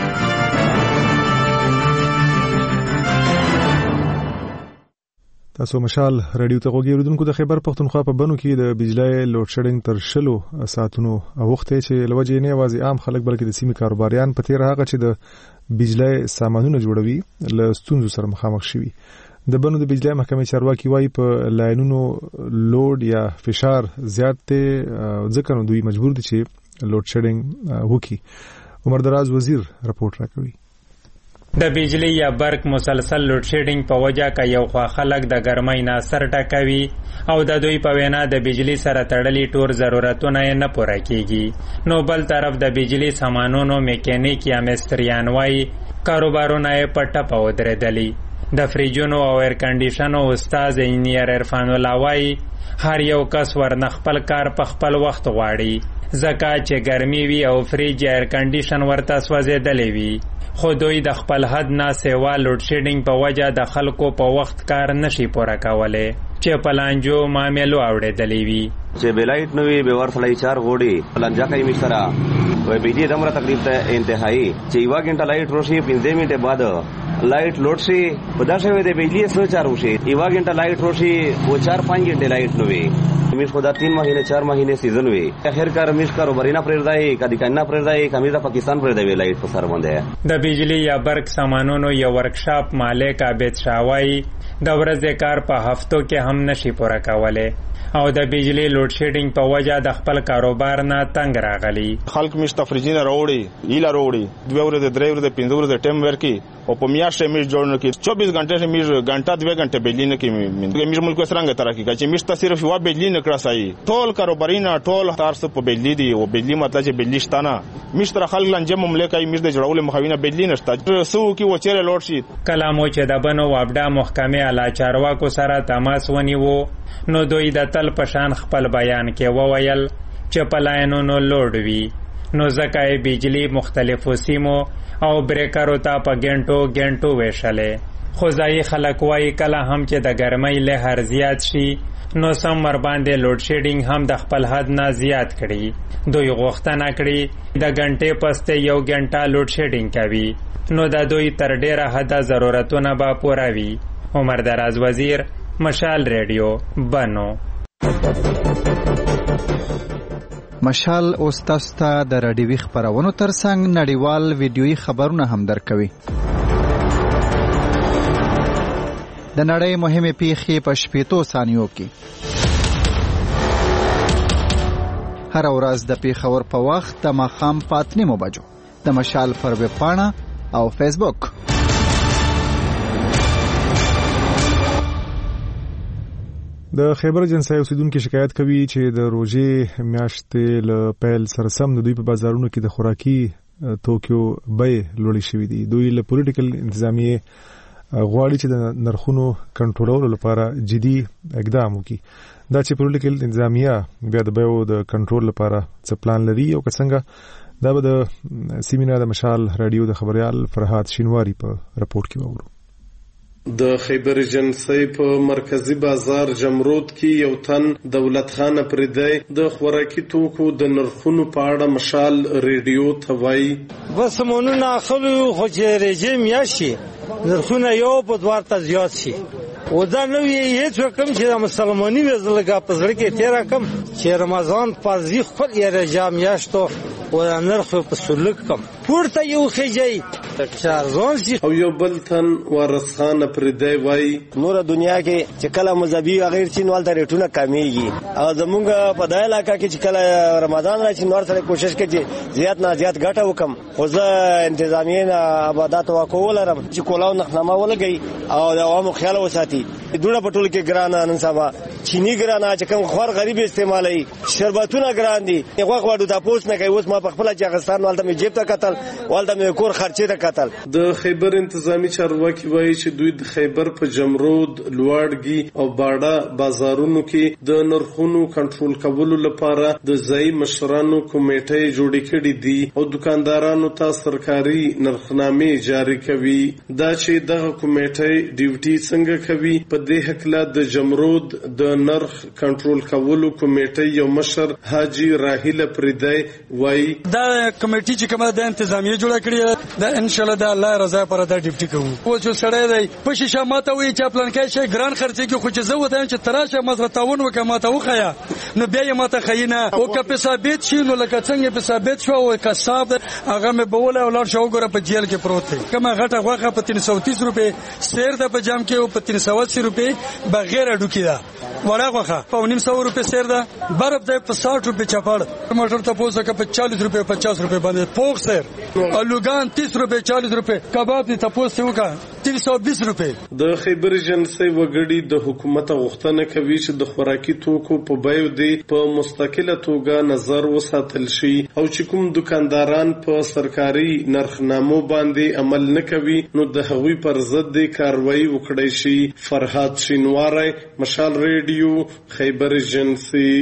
[SPEAKER 1] تاسو مشال رادیو ته غوږی اوریدونکو د خیبر پختونخوا په بنو کې د بجلی لوډ شیډینګ تر 60 ساعتونو وخت چې لوجې نه یوازې عام خلک بلکې د سیمې کاروباریان په تیر هغه چې د بجلی سامانونه جوړوي له ستونزو سره مخامخ شوي. د بنو د بجلی محکمې چارواکي وايي په لاینونو لوډ یا فشار زیات دی ځکه نو دوی مجبور دي چې لوډ شیډینګ وکړي. عمر دراز وزیر رپورټ راکوي.
[SPEAKER 26] د بجلی یا برق مسلسل لوډ شیډینګ په وجه کا یو خوا خلک د ګرمۍ نه سر ټکوي او د دوی په وینا د بجلی سره تړلي ټول ضرورتونه نه پوره کیږي. نو بل طرف د بجلی سامانونو میکانیک یا مستریان وایي کاروبارونه یې په ټپه ودرېدلي. د فریجونو او ایر کنډیشنو استاد انجینیر عرفان الله وایي هر یو کس ورنه خپل کار په خپل وخت غواړي ځکه چې ګرمي وي او فریج یا ایر کنډیشن ورته سوځېدلی وي. خو دوی د خپل حد نه سیوا لوډ شیډینګ په وجه د خلکو په وخت کار نشي پوره کولی چې په لانجو معاملو اوړېدلی وي.
[SPEAKER 27] چې بلایټ نو وي به ورسړی 4 غوډي لانجا کوي مشره وای بجلی دمره تکلیف ته انتهایی چې یو غنټه لایټ روشي 15 منټه بعد لایټ لوډ شي په داسې وي د بجلی سره چارو شي یو غنټه لایټ روشي او 4-5 غنټه لایټ نو وي میش خدا 3 مهینه 4 مهینه سیزن وي اخر کار میش کاروباري نه پرېږدي کدي کنه پرېږدي کمیزه پاکستان پرېږدي لایټ په سر باندې.
[SPEAKER 26] د بجلی یا برق سامانونو یو ورکشاپ مالک عابد شاوای د ورځې کار په هفتو کې هم نشي پوره کولای او د بجلی لوډ شیډینګ په وجه د خپل کاروبار نه تنگ راغلی.
[SPEAKER 5] خلک مش تفریجینه راوړي ایله راوړي 2 ورځې 3 ورځې 5 ورځې ټیم ورکی او په میاشت میش جوړ نه کی 24 غنټه میش غنټه 2 غنټه بجلی نه کی میش ملک سرنګ ترقی کوي میش ته صرف وا بجلی نه کړسای ټول کاروبارینا ټول تارس په بجلی دی او بجلی مطلب چې بجلی شتانه میش تر خلک لنجه مملکه میش د جوړول مخاوینه بجلی نشته سو کی و چیرې لوډ شي.
[SPEAKER 26] کلامو چې د بنو وابډا محکمه اعلی چارواکو سره تماس ونیو نو دوی د تل پشان خپل بیان کې وویل چې پلاینونو لوډ وی نو ځکه بجلی مختلفو سیمو او بریکرو ته په ګنټو ویشلې. خو ځایي خلک وایي کله هم چې د ګرمۍ لهر زیات شي نو سم ور باندې لوډ شیډینګ هم د خپل حد نه زیات کړي. دوی غوښتنه کړي د غنټې پسته 1 غنټه لوډ شیډینګ کوي نو د دوی تر ډیره حد ضرورتونه به پوره وي. عمر دراز وزیر، مشال ریډیو، بنو.
[SPEAKER 8] مشال اوس تاسو ته د راډیوي خبرونو ترڅنګ نړیوال ویډیويي خبرونه هم درکوي. د نړۍ مهمه پیښې په 15 ثانیو کې. هر ورځ د پیښور په وخت د ماښام په 8 بجو د مشال پر ویب پاڼه او فیسبوک.
[SPEAKER 1] د خیبر جنسای اوسیدونکو شکایت کوي چې د روزې میاشتې له پیل سره سم د دوی په بازارونو کې د خوراکي توکیو بیې لوړې شوې دي. دوی له پولیټیکل انتظامیه غواړي چې د نرخونو کنټرولولو لپاره جدي اقدام وکړي. دا چې پولیټیکل انتظامیه بیا د بیو د کنټرول لپاره څه پلان لري او څنګه دا به د سیمینار د مشال رادیو د خبريال فرهاد شینواری په راپورټ کې وورو.
[SPEAKER 10] د خیبر جنسای په مرکزی بازار جمرود کې یو تن دولت خان پردی د خوراکي توکو د نرخونو په اړه مشال ریډیو ته وایي
[SPEAKER 11] بس مونږ نه خلو خو چې رژیم یاشي نرخونه یو په دوار ته زیات شي او دا نو هیڅ وکم چې د مسلمانۍ وزلګه په ځل کې تیر کم چې رمضان فرضي خپل یې رژیم یاشتو او نرخ په سلوک کم پورته یو خېجی چارزون شي
[SPEAKER 10] او یو بل تن وارث خان پردی وای
[SPEAKER 13] نور دنیا کې چې کله مذهبي غیر چینوال ته ریټونه کمیږي او زمونږ په دای علاقہ کې چې کله رمضان راشي نور سره کوشش کوي زیات نه زیات ګټه وکم خو زه انتظامیه نه آبادات وکول لرم چې کولاو نخنامه ولګي او د عوامو خیال وساتي دوړه پټول کې ګرانه نن سبا چینی ګرانه چې کوم خور غریب استعمالي شربتونه ګران دي هغه غواړو تاسو نه کوي اوس ما په خپل ځاګستان والته مې جیب ته قتل والته مې کور خرچې ته قتل.
[SPEAKER 10] د خیبر انتظامی چارواکي وایي چې دوی د خیبر په جمرود لوړګي او باډا بازارونو کې د نرخونو کنټرول کولو لپاره د ځای مشرانو کمیټې جوړې کړې دي او دکاندارانو ته سرکاري نرخنامې جاری کوي. دا چې دغه کمیټې ډیوټي څنګه کوي په دې حقله د جمرود د نرخ کنټرول کولو کمیټې یو مشر حاجی راهیل پردی وایي
[SPEAKER 16] دا کمیټې چې کومه د انتظامیه جوړه کړې ده ان شاء الله د الله رضا پر دا ډیوټي کوو. او چې سړی دی په شیشه ماته وی چې پلان کې شي ګران خرڅي کې خو چې زه وته چې تراشه مزه تاون وکه ماته وخیا نو بیا یې ماته خینه او که ثابت شي نو لکه څنګه ثابت شو او کساب هغه مې بوله ولر شو ګره په جیل کې پروت دی کما غټه غوخه په 330 روپے سیر ده په جام کې او په 380 روپے بغیر ډوکی ده وړه غوخه په 900 روپے سیر ده برب ده په 60 روپے چپاړ موټر ته پوسه که په 40 روپے 50 روپے باندې پوک سیر الوگان 30 روپے 40 روپے کباب دي تاسو وکا 320 روپے.
[SPEAKER 10] د خیبر جنسای وګړي د حکومت غوښتنه کوي چې د خوراکي توکو په بیو دی په مستقله توګه نظر وساتل شي او چې کوم دکانداران په سرکاري نرخنامو باندې عمل نه کوي نو د هغوی پر ضد کاروایی وکړي شي. فرهاد شینواری، مشال ریډیو، خیبر جنسای.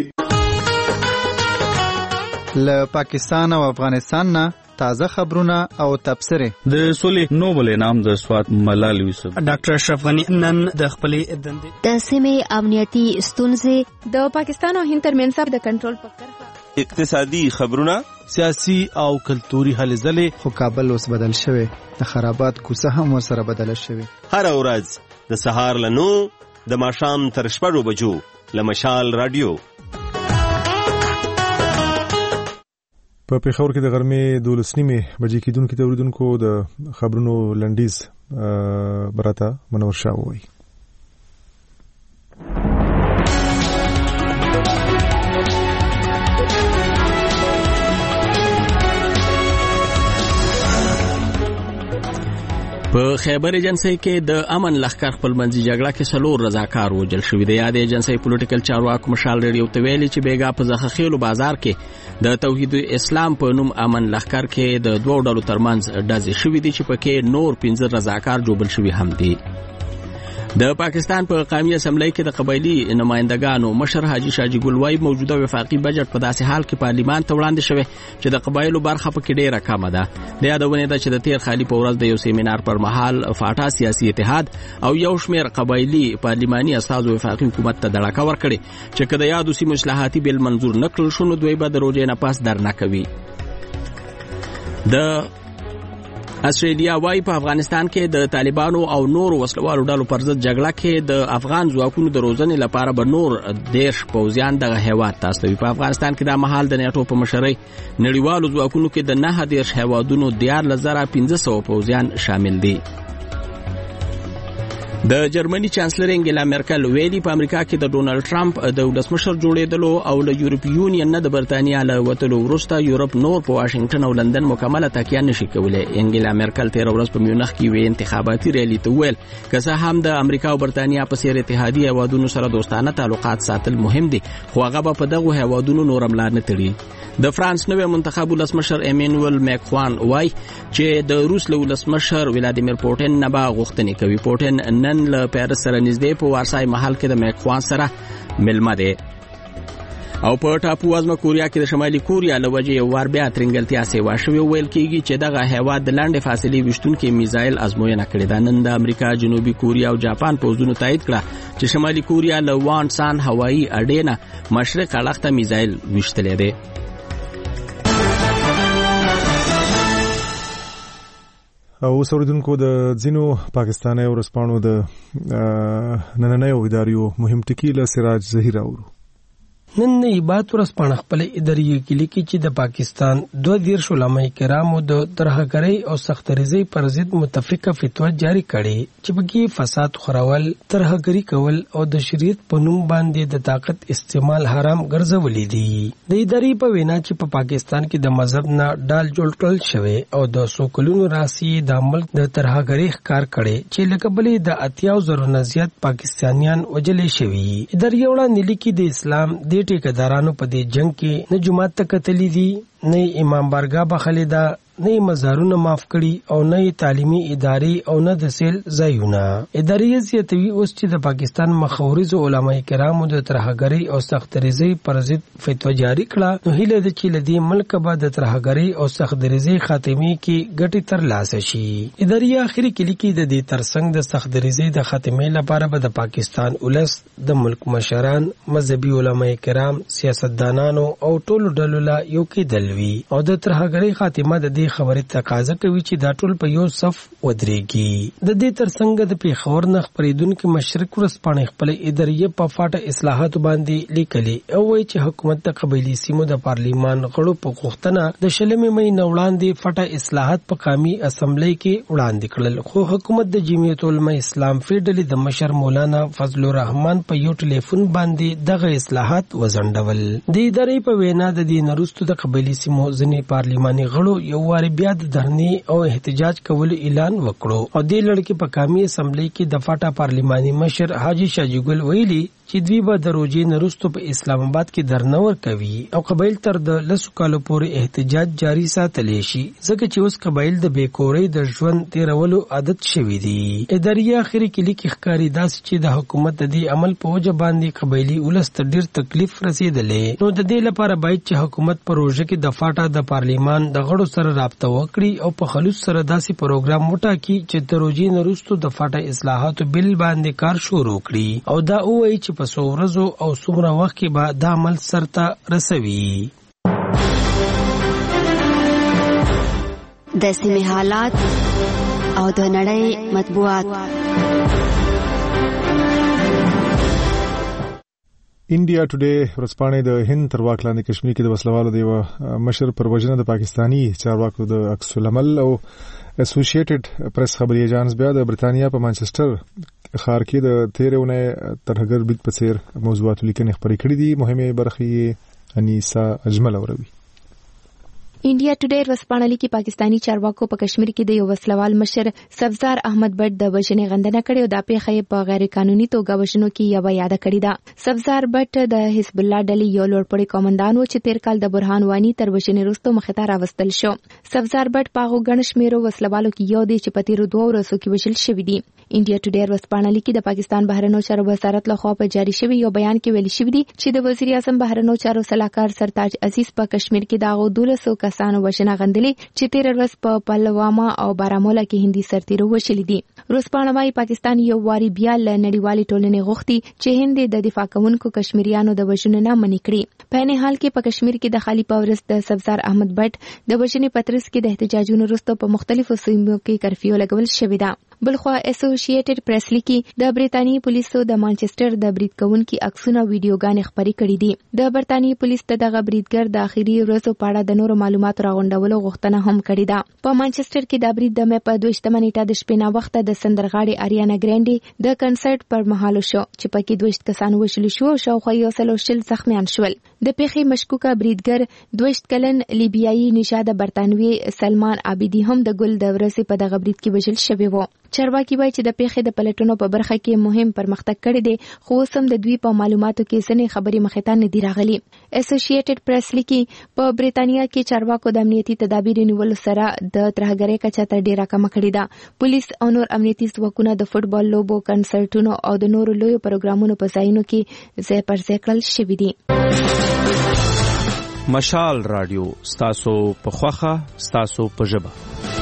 [SPEAKER 8] له پاکستان او افغانستان نه تازه خبرونه او تبصره.
[SPEAKER 14] د سولې نوبل انعام د سوات ملال یوسف
[SPEAKER 17] ډاکټر اشرف غنی نن د خپلې دندې
[SPEAKER 20] د سیمې امنیتي ستونزې
[SPEAKER 28] د پاکستان او هند ترمنځ د کنټرول په کرښه
[SPEAKER 22] اقتصادي خبرونه
[SPEAKER 18] سیاسي او کلتوري هلې ځلې
[SPEAKER 8] خو کابل اوس بدل شوی د خرابات کوڅه هم ورسره بدل شوی.
[SPEAKER 29] هر ورځ د سهار له 9 د ماښام تر 6 بجو له مشال رادیو
[SPEAKER 1] په پیښور کې د غرمې 12:30 بجې کېدونکو تولیدونکو د خبرونو لنډیز براته منور شاه وایي.
[SPEAKER 2] په خیبر ایجنسی کې د امن لښکر خپلمنځي جګړه کې 4 رضاکار وژل شوي دي. یاد ایجنسی پولیټیکل چارواکو مشال ریډیو ته ویلي چې بیګا په ځخخیلو بازار کې د توحید اسلام په نوم امن لښکر کې د 2 ډلو ترمنځ ډزې شوي دي چې پکې نور 15 رضاکار جوړل شوي هم دي. د پاکستان په قومي اسمبلی کې د قبایلی نمائندګانو مشر حاجی شاجی ګلوای موجوده وفاقي بجټ په داسې حال کې پارلیمان ته وړاندې شوی چې د قبایلو برخه پکې ډیره کمه ده. د یادونه ده چې د تیر خالي په ورځ د یو سیمینار پر مهال فاټا سیاسي اتحاد او یو شمېر قبایلی پارلیماني استازو وفاقي حکومت ته دړکه ورکړي چې کله یادو سیمو اصلاحاتي بیل منظور نکړل شو نو دوی به د روزې نه پاس درنه کوي. د استرالیا وايي په افغانستان کې د طالبانو او نور وسلوالو ډلو پر ضد جګړه کې د افغان ځواکونو د روزنې لپاره به نور 10 پوځیان دغه هیواد ته استوي. په افغانستان کې د مهال د نیټو په مشرۍ نړیوالو ځواکونو کې د 9 هیوادونو 14,500 پوځیان شامل دي. د جرمني چانسلر انګلا مرکل ویلي په امریکا کې د ډونالد ټرمپ د ولسمشر جوړېدلو او له یورپی یونین نه د برتانیا له وتلو وروسته یورپ نور په واشنگټن او لندن مکمله تکیه نشي کولای. انګلا مرکل تیر ورځ په میونخ کې وی انتخاباتي ریلی ته ویل که څه هم د امریکا او برتانیا په څیر اتحادیه هیوادونو سره دوستانه تعلقات ساتل مهم دي خو هغه په دغه هیوادونو نور ملار نه تړي. د فرانس نوې منتخب ولسمشر ایمانوئل ماکرون وای چې د روس له ولسمشر ولادیمیر پوتین نه به غوښتنې کوي. پوتین نن له پیرس سره نږدې په وارسای محل کې د ماکرون سره ملمه دی. او په ټاپو وزمه کوریا کې د شمالي کوریا له وجې یو وار بیا ترنګلتیا سیوا شوې ویل کېږي چې دغه هیواد د لاندې فاصلې وشتونکو میزایل ازموینه کړې ده. نن د امریکا جنوبي کوریا او جاپان پوځونو تایید کړه چې شمالي کوریا له وانسان هوایي اډې نه مشرق اړخ ته میزایل وشتلې ده.
[SPEAKER 1] او اوسوریدونکو د ځینو پاکستاني ورسپانو د نننۍ اداریو مهم ټکی له سراج ظهیر اورو.
[SPEAKER 6] نن عبادت ورسپانه خپل اداري کې لیکي چې د پاکستان 2 علماء کرامو د ترهګرۍ او سختریزۍ پر ضد متفقه فتوا جاری کړې چې بګي فساد خورول، ترهګری کول او د شریعت په نوم باندې د طاقت استعمال حرام ګرځولې دي. د اداري په وینا چې په پاکستان کې د مذهب نه ډال جوړ کړل شوی او د سوکلونو راسي د ملک د ترهګری ښکار کړي چې لکبلې د 80,000 نه زیات پاکستانیان وجلې شوی. اداري وړاندې لیکي د اسلام د ټیکدارانو په دې جنگ کې نه جماعت ته کتلې دي، نه امام بارګاه بخلې ده، نه مزارونه معاف کړي او نه تعلیمي ادارې او نه د سیل ځایونه. اداري زیاتوي اوس چې د پاکستان مخورز علماء کرامو د ترهګری او سختریزۍ پر ضد فتوا جاری کړه نو هیله ده چې لدی ملک به د ترهګری او سختریزۍ خاتمه کې ګټي تر لاسه شي. اداري اخري کې لیکي د دې ترڅنګ د سختریزۍ د خاتمه لپاره به د پاکستان ولس د ملک مشران، مذهبي علماء کرام، سیاستدانانو او ټولو ډلو لا یو کې دلوي او د ترهګری خاتمه د خبرې تقاضا کوي چې دا ټول په یو صف ودرېږي. د دې ترڅنګ د پیښور نه خبرېدونکو مشرق ورسپانې خپل اداري په فاټه اصلاحات باندې لیکلي او وایي چې حکومت د قبایلی سیمو د پارلیمان غړو په غوښتنه د 20 مې نه وړاندې فاټه اصلاحات په قومي اسمبلی کې وړاندې کړل خو حکومت د جمعیت العلماء اسلام فیډرالي د مشر مولانا فضل الرحمن په یو ټلیفون باندې دغه اصلاحات وزندول. د ادارې په وینا د دې نرستو د قبایلی سیمو ځینې پارلیماني غړو یو بیا د دھرنې او احتجاج کولو اعلان وکړو او د لړکې په قومي اسمبلی کې د فاټا پارلیماني مشر حاجی شاجی ګل ویلي چې دوی به د روزې نرستو په اسلام آباد کې درنه ورکوي او قبایل تر د 10 کالو پورې احتجاج جاری ساتلی شي ځکه چې اوس قبایل د بیکورۍ د ژوند تیرولو عادت شوي دي. اداري اخري کې لیکي ښکاری داس چې د حکومت د دې عمل په وجه باندې قبایلی ولس ته ډیر تکلیف رسیدلې نو د دې لپاره باید چې حکومت پروژه کې د فاټا د پارلیمان د غړو سره رابطه وکړي او په خلوص سره داسې پروګرام وټاکي چې د روزې نرستو د فاټا اصلاحاتو بل باندې کار شروع کړي او دا وایي چې په څو ورځو او څومره وخت کې به دا عمل سرته رسوي.
[SPEAKER 20] د سیمې حالات او د نړۍ مطبوعات.
[SPEAKER 1] انډیا ټوډے ورځپاڼې د هند تر واک لاندې کشمیر کې د وسلوالو د مشر پر وژنه د پاکستانی چارواکو د عکس العمل او اسوسییټډ پریس خبري ایجنس بیا د برتانیا په مانچسټر ښار کې د 13 اونۍ ترهګر بریټ په څیر موضوعات لیکنې خبرې کړې دي. مهمه برخه انیسا اجمل اوروي.
[SPEAKER 28] انډیا ټوډے ورځپاڼه لیکي پاکستانی چارواکو په کشمیر کې د یو وسلوال مشر سبزار احمد بټ د وژنې غندنه کړې او د پیښې په غیر قانوني توګه وژنو کې یو یاد کړی ده. سبزار بټ د حزب الله ډلې یو لوړپوړی کمانډان و چې 13 کال د برهان وانی تر وژنې وروسته مخته راوستل شو. سبزار بټ په هغو ګڼ شمیرو وسلوالو کې یو دی چې په تیرو 2 ورځو کې وژل شوی دي. انډیا ټوډے ورځپاڼه لیکي د پاکستان بهرنیو چارو وزارت لخوا په جاری شوی یو بیان کې ویل شوی دی چې د وزیر اعظم بهرنیو چارو سلاکار سرتاج عزیز په کشمیر کې داغو 1200 کسانو وژنه غندلې چې 13 ورځې په پلواما او بارامولا کې هندي سرتیرو وشلې دي. ورځپاڼه وايي پاکستان یو واری بیا له نړیوالې ټولنې غوښتي چې هند د دفاع کوونکو کشمیریانو د وژنې نه منې کړي. په نه حال کې په کشمیر کې د خالی پاورس د سبزار احمد بټ د وژنې پترس کې د احتجاجونو وروسته په مختلفو سیمو کې کرفیو لګول شوې ده. بلخوا اسوسییټډ پریس لیکي د بریټانیې پولیسو د مانچسټر د بریډ کوونکي عکسونه ویډیوګانې خبرې کړې دي. د بریټانیې پولیس ته دغه بریډګر د اخیری ورځو په اړه د نورو معلوماتو راغونډولو غوښتنه هم کړې ده. په مانچسټر کې د بریډ د مې په 22 نیټه د شپې نه وخت د سندرغاړي اریانا ګرانډي د کنسرت پر مهال شو چې پکې 22 کسان وشل شو او شاوخوا 140 زخمیان شول. د پیښې مشکوکه بریډګر 22 کلن لیبیایي نژاد برتانوي سلمان عابدي هم د ګل د ورځې په دغه بریډ کې وژل شوی و. چارواکي وایي چې د پیښې د پلټنو په برخه کې مهم پرمختګ کړی دی خو اوس هم د دوی په معلوماتو کې ځینې خبرې مخې ته نه دي راغلي. اسوسییټډ پریس لیکي په بریټانیا کې چارواکو د امنیتي تدابیر نیولو سره د ترهګرۍ کچه تر ډیره کمه کړې ده. پولیس او نور امنیتي ځواکونه د فوټبال لوبو، کنسرټونو او د نورو لویو پروګرامونو په ځایونو کې ځای پر ځای کړل شوي دي.
[SPEAKER 14] مشال رادیو ستاسو په خوخه ستاسو په ژبه.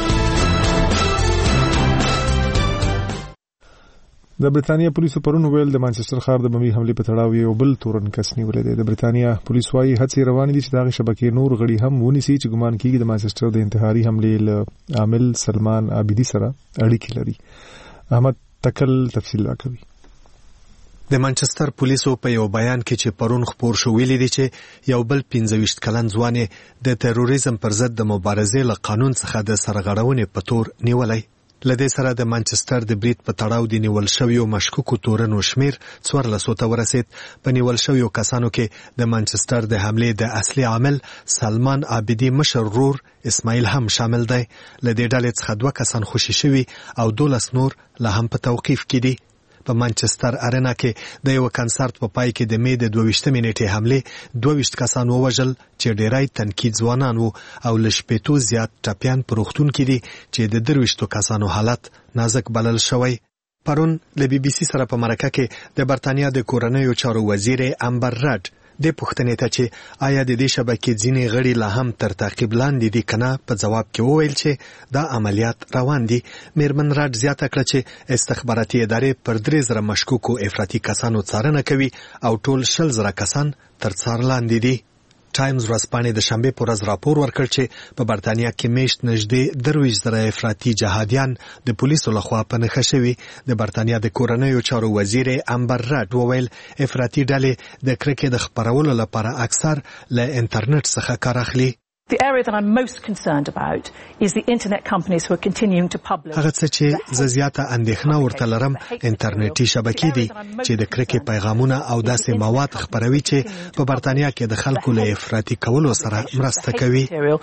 [SPEAKER 1] د برتانیا پولیسو پرون ویل د مانچسټر ښار د بمي حمله په تړاو یو بل تورن کس نیولې ده. د برتانیا پولیس وايي هڅې روانې دي چې دغه شبکې نور غړي هم ونیسي چې ګمان کیږي د مانچسټر د انتحاري حملې له عامل سلمان عابدي سره اړیکې لري. احمد تکل تفصیل راکوي.
[SPEAKER 3] د مانچسټر پولیسو په یو بیان کې چې پرون خبر شو ویلي دي چې یو بل 15 کلن ځوان د تروریزم پر ضد د مبارزې له قانون څخه د سرغړونې په تور نیولای. لدې سره د مانچسټر د بریټ په تړاو د نیول شویو مشکوکو تورنو شمیر 1400 ته ورسید. په نیول شویو کسانو کې د مانچسټر د حملې د اصلي عامل سلمان عابدي مشر ورور اسماعیل هم شامل دی. لدې ډلې څخه 2 کسان خوشي شوي او 12 نور لا هم په توقیف کې دي. په مانچسټر ارینا کې د یو کنسرت په پای کې د مې د 22 نیټې حمله 22 کسان ووژل چې ډیرای تنکید ځوانان وو او لشپېتو زیات ټپيان پر وختون کې دي چې د 23 کسانو حالت نازک بلل شوی. پرون له بي بي سي سره په مرکه کې د برتانیا د کورنیو چارو وزیر امبر رد د پوښتنې ته چې آیا د دې شبکې ځینې غړي لا هم تر تعقیب لاندې دي کنه په جواب کې وویل چې دا عملیات روان دي. میرمن راډ زیاته کړه چې استخباراتي ادارې پر 3000 مشکوکو افراطي کسانو څارنه کوي او ټول 10000 کسان تر څار لاندې دي. ټایمز ورځپاڼې د شنبه په ورځ راپور ورکړ چې په برتانیا کې میشت نږدې 23,000 افراطي جهادیان د پولیسو لخوا په نښه شوي. د برتانیا د کورنیو چارو وزیر امبر رد وویل افراطي ډلې د کرکې د خپرولو لپاره اکثر له انټرنیټ څخه کار اخلي.
[SPEAKER 9] The area that I'm most concerned about is the internet companies who are continuing to publish.
[SPEAKER 3] هغه څه چې ز زیاته اندېښنه ورته لرم انټرنیټي شبکې دي چې د کرکې پیغامونه او داسې مواد خپروي چې په برتانیا کې د خلکو له افراطي کولو سره مرسته کوي.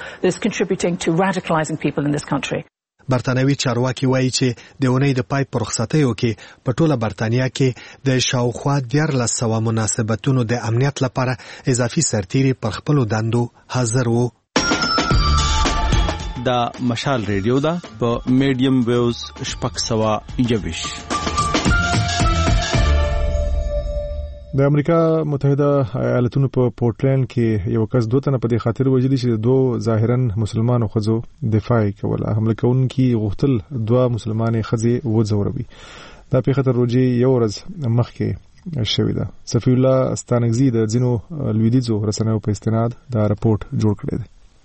[SPEAKER 3] برتانوي چارواکي وایي چې د اونۍ د پای پر رخصتیو کې په ټوله برتانیا کې د شاوخوا 1400 مناسبتونو د امنیت لپاره اضافي سرتیري پر خپلو دندو حاضر وو.
[SPEAKER 14] دا مشال ریډیو دا په میډیم ویوز 621.
[SPEAKER 1] د امریکا متحده ایالاتونو په پورټلند کې یو کس 2 تنه په دې خاطر وژلي چې 2 ظاهرا مسلمانانو خزو دفاع کوله. حمله کوونکي غوښتل 2 مسلمانې خزې وځوروي. دا پیښه تر روزي یو ورځ مخکې شوې ده. صفی الله استانګزی د ځینو لویدیځو رسنیو په استناد دا راپورټ جوړ کړی دی.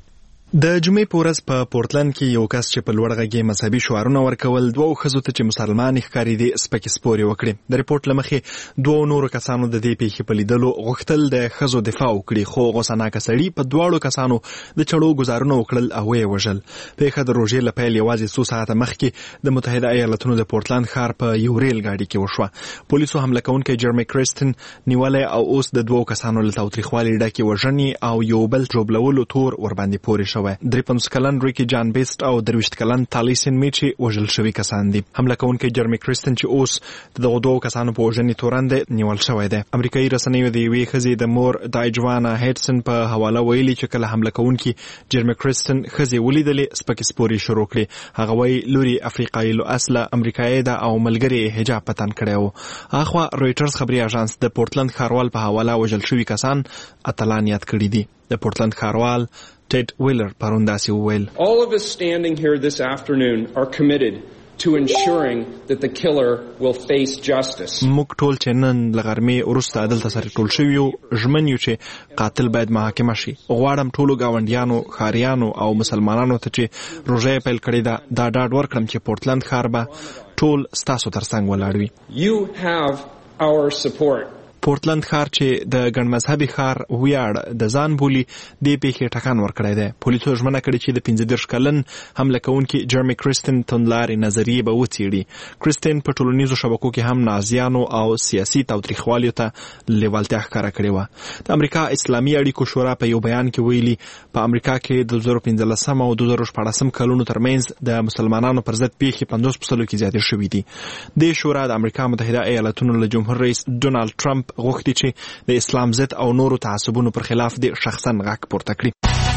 [SPEAKER 7] د جمعې په ورځ په پورتلند کې یو کس چې په لوړ غږ مذهبي شعارونه ورکول دوه ښځو ته چې مسلمان ښکارېدې سپکې سپورې وکړې. د ریپورت له مخې دوه نورو کسانو د دې پیښې په لیدلو غوښتل د ښځو دفاع وکړي، خو غوسناکه سړي په دواړو کسانو د چړو ګزارونه وکړل او یې وژل. پیښه د روژې له پیل یوازې څو ساعته مخکې د متحده ایالتونو د پورتلند ښار په یو ریل ګاډي کې وشوه. پولیسو حمله کوونکی جرمی کرسټن نیولې او اوس د دوه کسانو له تاوتریخوالي ډکې وژنې او یو بل ژوبلولو تور ورباندې پورې شوی. 53 کلن ریکی جان بیست او 23 کلن تالیسن میچي وژل شوی کسان دي. حمله کوونکی جرمی کرسټن چې اوس د دغو کسانو په وژنې تورند نیول شوی دی. امریکایي رسنیو د یوې ښځې د مور دایجوانا هیډسن په حواله ویلي چې کله حمله کوونکی جرمی کرسټن ښځې ولیدلې سپکې سپورې شروع کړې. هغه وایي لوري افریقایي له اصله امریکایي ده او ملګري حجاب په تن کړی و. اخوا رويټرز خبري اژانس د پورتلند ښاروال په حواله وژل شوی کسان اتلان یاد کړي دي. د پورتلند ښاروال ټیډ ویلر پرون داسې وویل:
[SPEAKER 12] All of us standing here this afternoon are committed to ensuring that the killer will face justice.
[SPEAKER 7] موږ ټول چې نن له غرمې وروسته دلته سره ټول شوي یو ژمن یو چې قاتل باید محاکمه شي. غواړم ټولو ګاونډیانو، ښاریانو او مسلمانانو ته چې روژه یې پیل کړې ده دا ډاډ ورکړم چې پورتلند ښار به ټول ستاسو تر څنګ ولاړ وي.
[SPEAKER 12] You have our support.
[SPEAKER 7] پورتلند ښار چې د ګڼ مذهبي ښار ویاړ د ځان بولي دې پیښې ټکان ورکړی دی. پولیسو ژمنه کړې چې د 15 کلن حمله کوونکي جرمی کرسټن توندلارې نظریې به وڅېړي. کرسټن په ټولنیزو شبکو کې هم نازیانو او سیاسي تاوتریخوالیو ته لیوالتیا ښکاره کړې وه. د امریکا اسلامي اړیکو شورا په یو بیان کې ویلي په امریکا کې د 2015 او 2014 کلونو ترمنځ د مسلمانانو پر ضد پیښې 50% کې زیاتې شوې دي. د شورا د امریکا متحده ایالتونو له جمهور رئیس ډونالد ټرمپ غوښتي چې د اسلام ضد او نورو تعصبونو پر خلاف د شخصا غږ پورته کړي.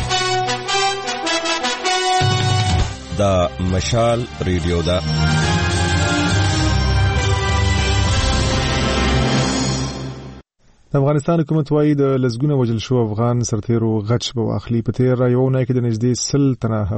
[SPEAKER 15] دا مشال ریډیو ده.
[SPEAKER 1] د افغانستان حکومت وایي د لسګونه وژل شو افغان سرتیرو غچ به واخلي. په تیر یو نه کې د نږدې 100 تنه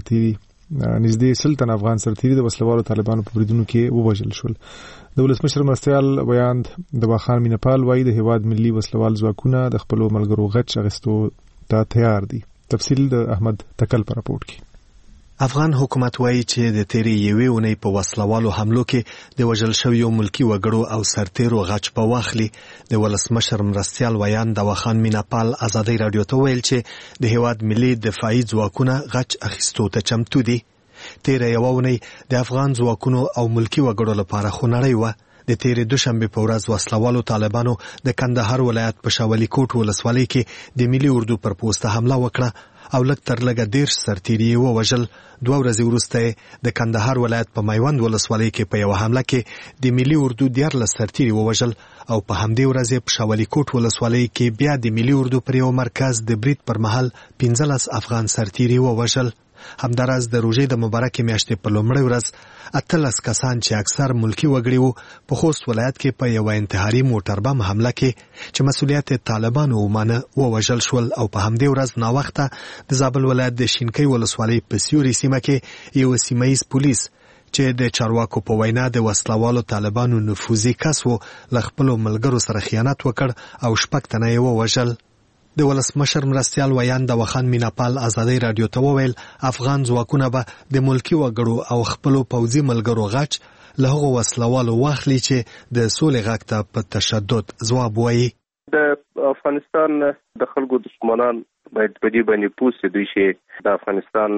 [SPEAKER 1] افغان سرتیري د وسلوالو طالبانو په بریدونو کې ووژل شول. د ولسمشر مرستیال ویاند د باخان مینپال وایي د هیواد ملي وسلوال ځواکونه د خپلو ملګرو غچ اخیستو ته تیار دي. تفصیل د احمد تکل په راپورټ کې.
[SPEAKER 3] افغان حکومت وایي چې د تیرې یوې اونۍ په وسلوالو حملو کې د وژل شویو ملکي وګړو او سرتیرو غچ به واخلي. د ولسمشر مرستیال ویاند د باخان مینپال ازادي رادیو ته ویل چې د هیواد ملي دفاعي ځواکونه غچ اخیستو ته چمتو دي. تیرې یوه اونۍ د افغان ځواکونو او ملکي وګړو لپاره خونړۍ وه. د تیرې دوشنبې په ورځ وسلوالو طالبانو د کندهار ولایت په شاولي کوټ ولسوالۍ کې د ملي اردو پر پوسټه حمله وکړه او لږ تر لږه 10 سرتیري یې ووژل. 2 ورځې وروسته د کندهار ولایت په میوند ولسوالۍ کې په یوه حمله کې د ملي اردو 14 سرتیري ووژل او په همدې ورځ په شاولي کوټ ولسوالۍ کې بیا د ملي اردو پر یو مرکز د برید پر مهال 15 افغان سرتیري ووژل. همداراز د روژې د مبارکې میاشتې په لومړۍ ورځ 18 کسان چې اکثر ملکي وګړي وو په خوست ولایت کې په یوه انتحاري موټر بم حمله کې چې مسؤلیت طالبانو ومانه ووژل شول او په همدې ورځ ناوخته د زابل ولایت د شینکۍ ولسوالۍ په سیوري سیمه کې یو سیمهیز پولیس چې د چارواکو په وینا د وسلوالو طالبانو نفوذي کس و له خپلو ملګرو سره خیانت وکړ او 6 تنه یې ووژل. د ولسمشر مرستیال ویاند د وخان مینپال ازادي رادیو ته وویل افغان ځواکونه به د ملکي وګړو او خپلو پوځي ملګرو غچ له هغو وسلوالو واخلي چې د سولې غږ ته په تشدد ځواب وایي.
[SPEAKER 19] د افغانستان د خلکو دشمنان باید په دې باندې پوه شي دوی چې د افغانستان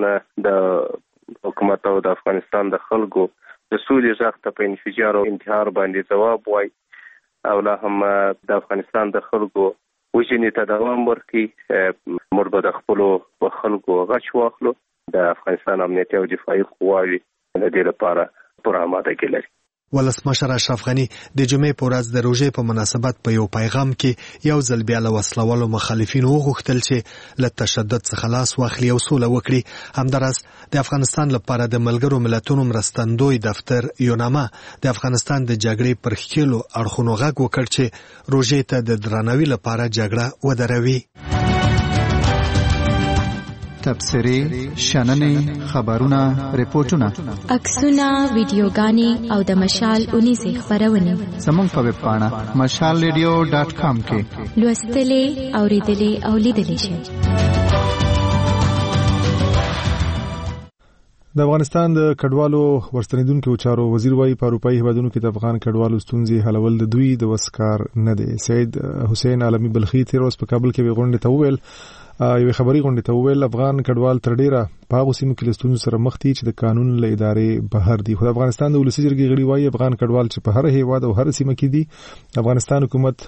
[SPEAKER 19] د حکومت او د افغانستان د خلکو د سولې غږ ته په انفجار او انتحار باندې ځواب وایي او لا هم د افغانستان د خلکو وجنې ته دوام ورکړي. موږ به د خپلو خلکو غچ واخلو. د افغانستان امنیتي او دفاعي قواوې د دې لپاره پوره آمادګي لري.
[SPEAKER 3] ولسمشر اشرف غني د جمعې په ورځ د روژې په مناسبت په یو پیغام کې یو ځل بیا له وسلوالو مخالفینو وغوښتل چې له تشدد څخه لاس واخلي او سوله وکړي. همداراز د افغانستان لپاره د ملګرو ملتونو مرستندوی دفتر یوناما د افغانستان د جګړې پر ښکېلو اړخونو غږ وکړ چې روژې ته د درناوي لپاره جګړه ودروي.
[SPEAKER 8] تبصرې، شننې، خبرونه، ریپورتونه،
[SPEAKER 28] عکسونه، ویډیوګانې او د مشال اونیزې خپرونې
[SPEAKER 8] زموږ په ویب پاڼه mashalradio.com کې
[SPEAKER 28] لوستلې، اوریدلې او لیدلې شئ.
[SPEAKER 1] د افغانستان د کډوالو ورستنیدونکو چارو وزیر وايي په اروپאי هیوادونو کې د افغان کډوالو ستونزې حلول د دوی د وسکار نه دی. سید حسین عالمی بلخی تیر ورځ په کابل کې غونډه ته وویل یو خبري غونډه ته وویل افغان کډوال تر ډیره په هغه سیمو کې لستون سره مخ دي چې د قانون له ادارې بهر دي. خو افغانستان د ولسی جرګې غړي وايي افغان کډوال چې په هر هیواد او هر سیمه کې دي افغانستان حکومت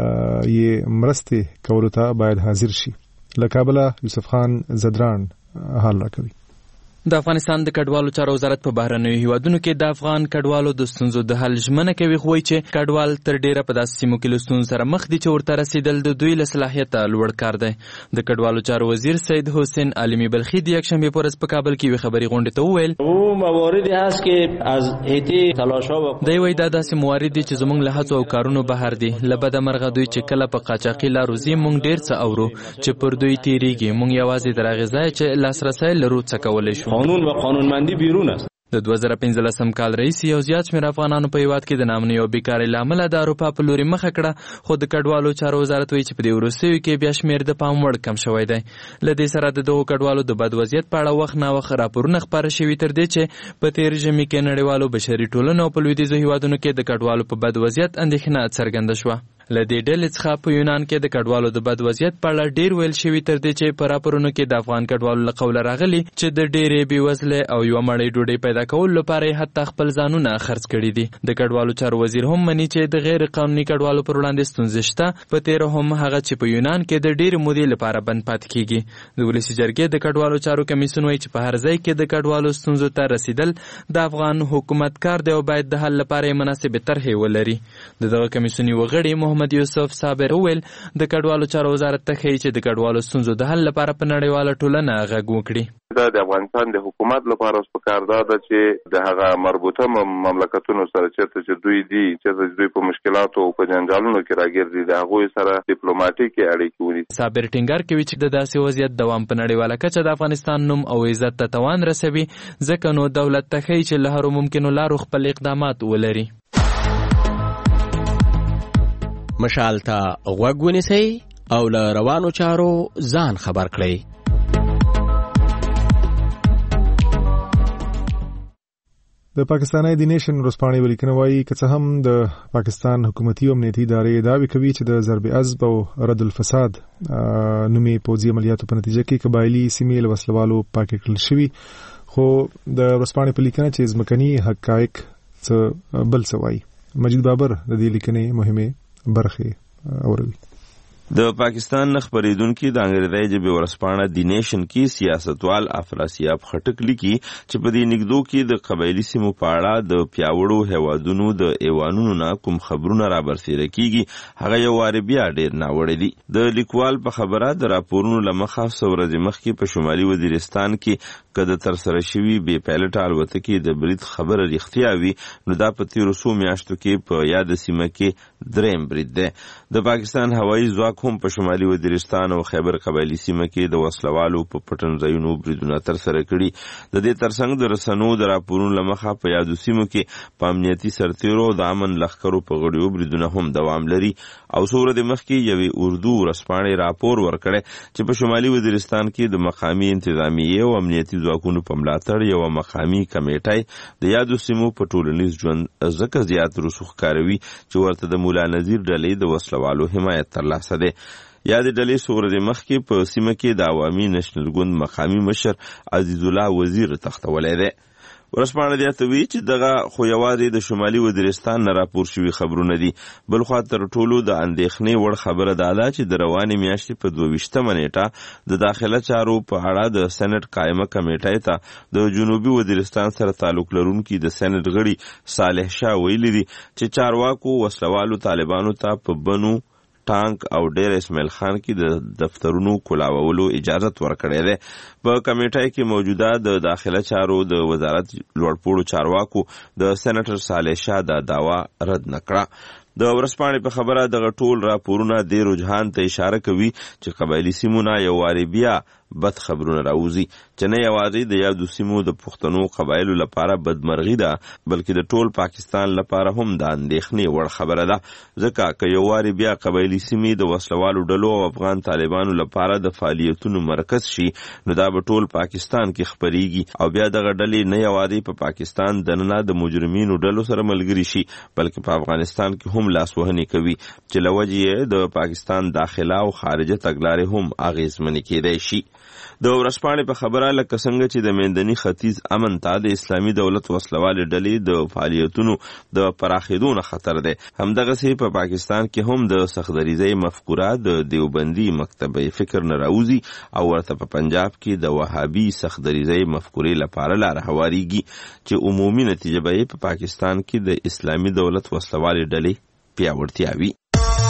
[SPEAKER 1] یې مرسته کولو ته باید حاضر شي. له کابل یوسف خان زدران حال راکوي.
[SPEAKER 4] د افغانستان د کډوالو چارو وزارت په بهرنیو هیوادونو کې د افغان کډوالو د ستونزو د حل ژمنه کوي، خو چې کډوال تر ډیره په داسې سیمو کې له ستونزو سره مخ دي چې ورته رسیدل د دوی له صلاحیته لوړ کار دی. د کډوالو چارو وزیر سید حسین عالمی بلخی د یکشنبه په ورځ په کابل کې یو خبري غونډه ته وویل
[SPEAKER 5] او مواردی هست که از هیتی تلاشا و
[SPEAKER 4] دی وای دا داسې موارد دي چې زموږ له هڅو او کارونو بهر دي. لبد مرغه دوی چې کله په قاچاقي لارو زی مونږ ډیر څه اورو چې پر دوی تیریږي. مونږ یوازې درغه ځای چې لاسرسي لرو څه کولای شو.
[SPEAKER 5] قانون و قانونمندی بیرون است.
[SPEAKER 4] د 2015 کال رئیس یو زیات شمېر افغانانو په هیواد کې د نامنۍ او بیکارۍ له امله د اروپا په لوري مخه کړه، خو د کډوالو چارو وزارت وایي چې په دې وروستیو کې بیا شمېر د پام وړ کم شوی دی. له دې سره د دغو کډوالو د بد وضعیت په اړه وخت ناوخت راپورونه خپاره شوي، تر دې چې په تیر ژمي کې نړیوالو بشري ټولنو او په لویدیځو هیوادونو کې د کډوالو په بد وضعیت اندېښنه څرګنده شوه. له دې ډلې څخه په یونان کې د کډوالو د بد وضعیت په اړه ډیر ویل شوي، تر دې چې په راپورونو کې د افغان کډوالو له قوله راغلي چې د ډېرې بېوزلۍ او یوه مړۍ ډوډۍ پیدا کولو لپاره حتی خپل ځانونه خرڅ کړي دي. د کډوالو چارو وزیر هم مني چې د غیر قانوني کډوالو پر وړاندې ستونزې شته، په تېره هم هغه چې په یونان کې د ډېرې مودې لپاره بند پاتې کیږي. د ولسي جرګې د کډوالو چارو کمیسیون وایي چې په هر ځای کې د کډوالو ستونزو ته رسیدل د افغان حکومت کار دی او باید د حل لپاره یې مناسبې طرحې ولري. د دغه کمیسیون یو غړي محمد یوسف صابر وویل د کډوالو چارو وزارت ته ښیي چې د کډوالو ستونزو د حل لپاره په نړیواله ټولنه غږ وکړي.
[SPEAKER 15] دا د افغانستان د حکومت لپاره اوس پکار ده چې د هغه مربوطه مملکتونو سره چې دوی دي چې دوی په مشکلاتو او په جنجالونو کې راګرځي د هغوی سره ډیپلوماټیکي اړیکې ونیسي.
[SPEAKER 4] صابر ټینګار کوي چې د داسې وضعیت دوام په نړیواله کچه د افغانستان نوم او عزت ته تاوان رسوي، ځکه نو دولت ته ښیي چې له هرو ممکنو لارو خپل اقدامات ولري.
[SPEAKER 2] مشال ته غوږ ونیسئ او له روانو چارو ځان خبر کړئ.
[SPEAKER 1] د پاکستاني دی نیشن ورځپاڼې ولیکنه وايي که څه هم د پاکستان حکومتي او امنیتي ادارې دعوی کوي چې د ضرب عضب او رد الفساد نومي پوځي عملیاتو په نتیجه کې قبایلي سیمې له وسلوالو پاکې کړل شوي، خو د ورځپاڼې په لیکنه چې ځمکني حقایق څه بل څه وايي. مجید بابر د دې لیکنې مهمه برخه اوروي.
[SPEAKER 22] د پاکستان خبرېدونکو د انګریزي ژبې ورځپاڼه دی نیشن کې سیاستوال افراسیاب خټک لیکي چې په دې نګدو کې د قبایلي سیمو په اړه د پیاوړو هیوادونو د ایوانونو نه کوم خبرونه را برسېره کیږي هغه یو واري بیا ډېر ناوړه دي. د لیکوال په خبره د راپورونو لمخه ورځې مخکې په شمالي وزیرستان کې کده تر سره شوي بې پایلټه الوتکې د برید خبره رښتیا وي نو دا په تیرو څو میاشتو کې په یاد سیمه کې دریم برید دی. د پاکستان هوایي ځواک هم په شمالي وزیرستان او خیبر قبایلي سیمه کې د وسلوالو په پټنځایونو بریدونه ترسره کړي. د دې ترڅنګ د رسنیو د راپورونو لمخه په یادو سیمو کې په امنیتي سرتیرو د امن لښکرو په غړیو بریدونه هم دوام لري. او څو ورځې مخکې یوې اردو ورځپاڼې راپور ورکړی چې په شمالي وزیرستان کې د مقامي انتظامیې او امنیتي ځواکونو په ملاتړ یوه مقامي کمیټه د یادو سیمو په ټولنیز ژوند ځکه زیات رسوخ کاروي چې ورته د مولا نذیر ډلې د وسلوالو حمایت ترلاسه دی. یادې ډلې څو ورځې مخکې په سیمه کې د عوامي نشنل ګوند مقامي مشر عزیز الله وزیر تختولی دی. ورځپاڼه زیاتوي چې دغه خو یوازې د شمالي وزیرستان نه راپور شوي خبرونه دي. بلخوا تر ټولو د اندېښنې وړ خبره دا ده چې د روانې میاشتې په 22 نیټه د داخله چارو په اړه د سېنات قائمه کمیټې ته د جنوبي وزیرستان سره تعلق لرونکي د سېنات غړي صالح شاه ویلي دي چې چارواکو وسلوالو طالبانو ته په بنو ټانک او ډیر اسماعیل خان کې د دفترونو کولاولو اجازت ورکړی دی. په کمیټه کې موجوده د داخله چارو د وزارت لوړپوړو چارواکو د سېنیټر صالح شاه دا دعوا رد نکړه. د ورځپاڼې په خبره دغه ټول راپورونه د رجحان ته اشاره کوي چې قبایلي سیمونه یو واري بیا بد خبرونه راوځي چې نه یوازې د یادو سیمو د پښتنو قبایلو لپاره بدمرغي ده بلکې د ټول پاکستان لپاره هم د اندېښنې وړ خبره ده ځکه که یو واري بیا قبایلي سیمې د وسلوالو ډلو او افغان طالبانو لپاره د فعالیتونو مرکز شي نو دا به ټول پاکستان کې خپريږي او بیا دغه ډلې نه یوازې په پاکستان دننه د مجرمینو ډلو سره ملګري شي بلکې په افغانستان کې هم لاسوهنې کوي چې لوجې د پاکستان داخله او خارجه تګلارې هم اغیزمنې کېدای شي د ورځپاڼې په خبره لکه څنګه چې د میندني ختیځ امن ته د اسلامي دولت وسلوالې ډلې د فعالیتونو د پراخېدو نه خطر دی همدغسې په پاکستان کې هم د سختدریزۍ مفکوره د دیوبندي مکتبه فکر نه راوځي او ورته په پنجاب کې د وهابي سختدریزۍ مفکورې لپاره لاره هواریږي چې عمومي نتیجه به په پاکستان کې د اسلامي دولت وسلوالې ډلې پیاوړتیا وي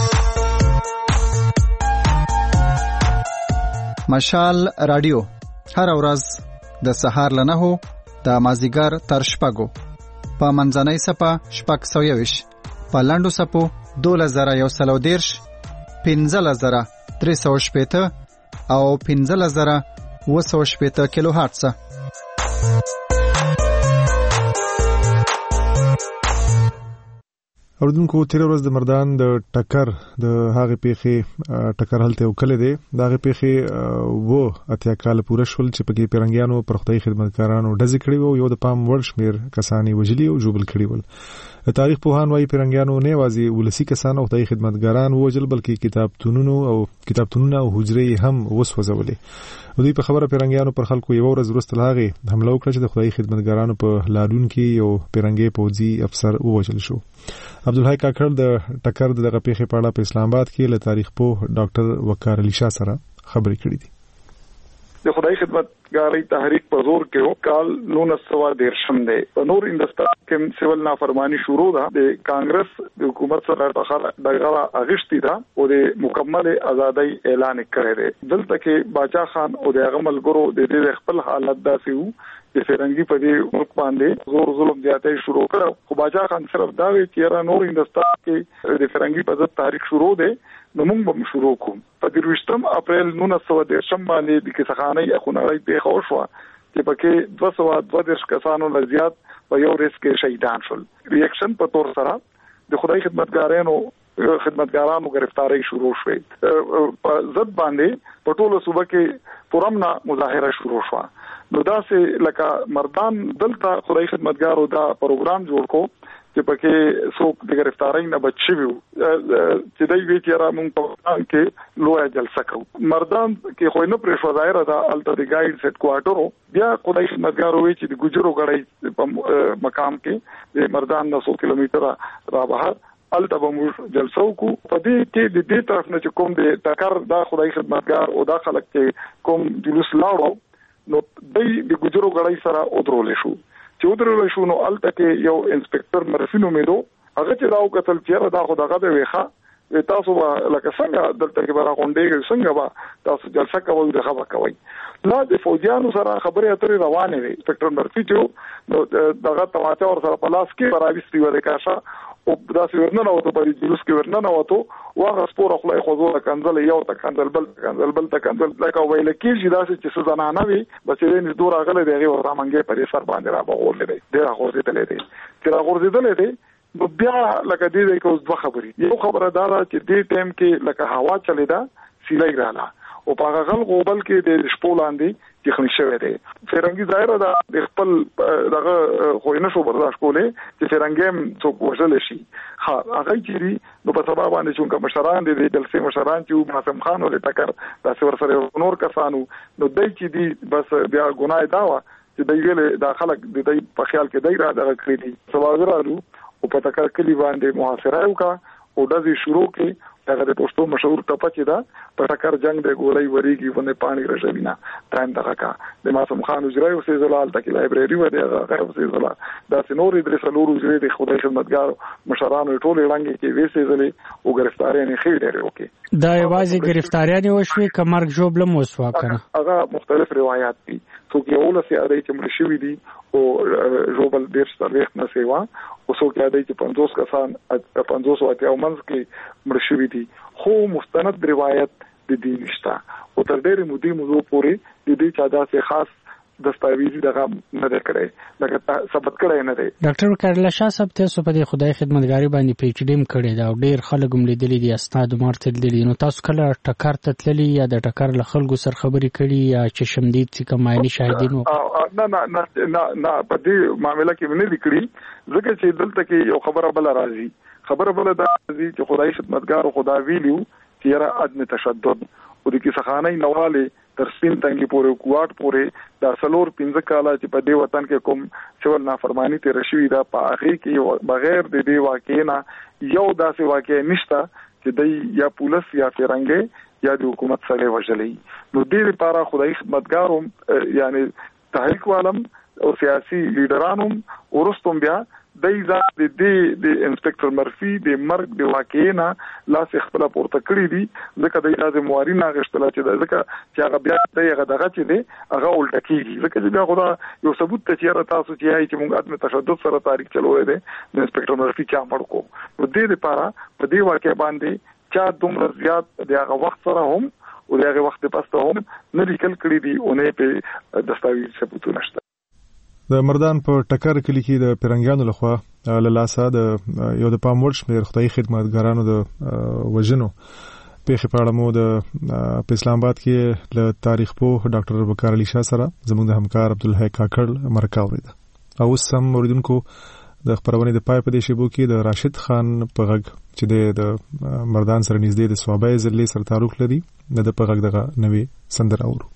[SPEAKER 8] مشال رادیو هر ورځ د سهار له 9 د مازیګر تر 6 په منځنۍ صفه 6:20 په لاندو صفو 2110 15380 او 15980 کیلو هرتز
[SPEAKER 1] اوردونکو تیر ورځ د مردان د ټکر د هغه پیخي ټکر هلته وکړه دي د هغه پیخي وو اتیا کال پوره شول چې پکې پیرنګیانو پر خدای خدمتګارانو ډزې کړې وو یو د پام وړ شمیر کسانی وجلی او جوبل کړي ول تاریخ پوهان وايي پیرنګیانو نه وازي ولسی کسان او خدای خدمتګاران وجل بلکې کتابتونونه او حجرې هم وسوځولې دوی په خبره پیرنګیانو پر خلکو یو ورځ وروسته لاغه حمله وکړه چې د خدای خدمتګارانو په لادون کې یو پیرنګي پوځي افسر ووجل شو عبدالحی کاکړ د ټکر دغه پیښې په اړه په اسلام آباد کې له تاریخ پوه ډاکټر وقار علي شاه سره خبرې کړې دي
[SPEAKER 11] د خدای خدمتګاری تحریک په زور کې کال 1913 دی په نور هندستان کې سیول نافرمانی شروع ده د کانګرس د حکومت سره دغه اغشتي ده او د مکمل ازادۍ اعلان کړی دی دلته کې باچا خان او د غمل ګرو د خپل حالت داسې وو چې فرنګي په دې ملک باندې زور ظلم زیاتې شروع کړ خو باچا خان صرف دا وی چې نور هندستان کې د فرنګي په ضد تاریخ شروع دی نو موږ هم شروع کوم په 23 اپریل 1913 باندې د کسخانې اخونړی پیښ وشو چې پکې 222 کسانو نه زیات په یو ریس کې شهیدان شول ریاکشن په تور سره د خدای خدمتګارانو گرفتاری شروع شوه په ضد باندې په ټولو صوبه کې پرمنه مظاهره شروع شوه نو دا سه لکه مردان دلته خدای خدمتګارو دا پروګرام جوړ کو چې پکې څوک د گرفتاری نه بچي وو چې دای وی چې را مونږ په کې لوی جلسه کوو مردان کې خو نه پرې شو ظاهر ده الته د ګایډ سیټ کوارټرو بیا خدای خدمتګارو وی چې د ګجرو غړی په مقام کې د مردان 900 کیلومتره را بهر الته به موږ جلسه وکړو په دې کې د دې طرف نه چې کوم د ټکر دا خدای خدمتګار او دا خلک چې کوم جلوس لاړو نو د ګجرو غړی سره ودرول شو چې ودرول شو نو الته کې یو انسپکټر مرفینو میدو هغه چې راو قتل چیرې دا خدغه به ویخه تاسو لکه څنګه دلته کې برا غونډې څنګه به تاسو جلسه کوئ د خبره کوي لا د فوجیانو سره خبرې اترې روانې وي انسپکټر مرفی چې نو دغه تماچا ور سره پلاس کې براويستي وره کاشه او دا ورننه وته په جلوس کې ورننه وته واغه سپور خپل خوځو کنځل یو ته کنځل بل ته کنځل لکه ویل کېږي دا چې سزانانه وي بچې نه دور غلې دیغه ورته منګه پرې سر باندې را بغول دی ډیر غورځېدلې دی چې را غورځېدلې دی نو بیا لکه دې کې اوس دوه خبرې یو خبره دا چې دې ټیم کې لکه هوا چلیدا سیلای رااله او په هغه غوبل کې د شپولاندې چې خني شوی دی فرنګي ظاهر ده د خپل دغه خو نه شو برداشت کولې چې فرنګم څوک وژل شي ها هغه چې نو په سبب باندې چې کوم مشران دي د جلسې مشران چې معصوم خان ولې ټکر تاسو ورسره نور کسانو نو دای چې دي بس بیا ګناه دا و چې دای ویل دا خلک د دې په خیال کې دای را دغه کړی دي سوالګرانو او په تکر کلی باندې محاصره وکړه او د دې شروع کې هغه د پښتو مشهور ټپه چې دا په ټکر جنگ د ګولۍ وریږي باندې پانی راځوینا تایم دغه کا د معصوم خان اجرای او سیزلال تکي لایبرری و دی هغه سیزلال دا سينور درې سلور اجرای د خدای خدمتګار مشرانو ټول وړاندې کې وې سیزلې او گرفتاری نه خېل لري اوکي
[SPEAKER 17] دا یوازې گرفتاریان وشوي کمرګ جوړ موسوا کنه
[SPEAKER 11] هغه مختلف روایت دي څوک یو لسی اړای چې مړ شوی دي او جوبل ډیر ستړي نه سیوا او څوک اړای چې 50 کسان 500 اتیا ومنځ کې مړ شوی دي خو مستند روایت د دې نشته او تر ډېرې مودې پورې د دې چا داسې خاص دستاویزي دغه نه کړی لکه ثبت کړی نه دی.
[SPEAKER 17] ډاکټر وقار الله شاه صاحب تاسو په دې خدای خدمتګاری باندې پی ایچ ډی کړی دا او ډېر خلک هم لیدلي دي استاد عمر ته لیدلي. نو تاسو کله ټکر ته تللی یا د ټکر له خلکو سره خبرې کړي یا چې شمدید چې کوم عیني شاهدین وو؟
[SPEAKER 11] نه په دې معاملې کې نه لیکړي ځکه چې دلته کې یو خبره بل راځي. خبره بل دا راځي چې خدای خدمتګار خدا ویلو چې را عدم تشدد او د کیسخانه نواله تر سپین تنګي پورې کوټ پورې د سلور 15 کاله چې په دې وطن کې کوم سیول نافرمانی تیر شوی دا په اخر کې بغیر د دې واقعینا یو داسې واقع نشته چې د یا پولیس یا فرنګي یا د حکومت سره وژلې. نو دې لپاره خدای خدمتګاروم یعنی تحریک عالم او سیاسي لیډرانو ورستم بیا د انسپکټر مرفي د مرګ د واقعینا لاس خپل پورته کړی دي ځکه د لازم مواري نه غشتله چې ځکه چې هغه بیا دغه چې دی هغه الټه کیږي ځکه چې بیا خدا یو ثبوت ته چیرې تاسو چې موږ عدم تشدد سره تاریخ چلوې دي د انسپکټر مرفي چا مړ کو نو دې لپاره په دې واقع باندې چې دومره زیات دغه وخت سره هم او دغه وخت پسته هم نه لیکل کړی دي او نه په دستاویز ثبوت نشته.
[SPEAKER 1] د مردان په ټکر کلی کې د پیرنګانو لخوا له لاسه د یو د پام وړ شمېر خدای خدمتګارانو د وژنو پیښې په اړه مو د اسلام آباد کې له تاریخ پوه ډاکټر وقار علي شاه سره زموږ د همکار عبدالحی کاکړ مرکه اورېده. او اوس هم اوریدونکو د خبرونې د پای په دې شیبو کې د راشد خان په غږ چې د مردان سره نږدې د صوابه ضلع سره تعلق لري د په غږ دغه نوې سندره اورو.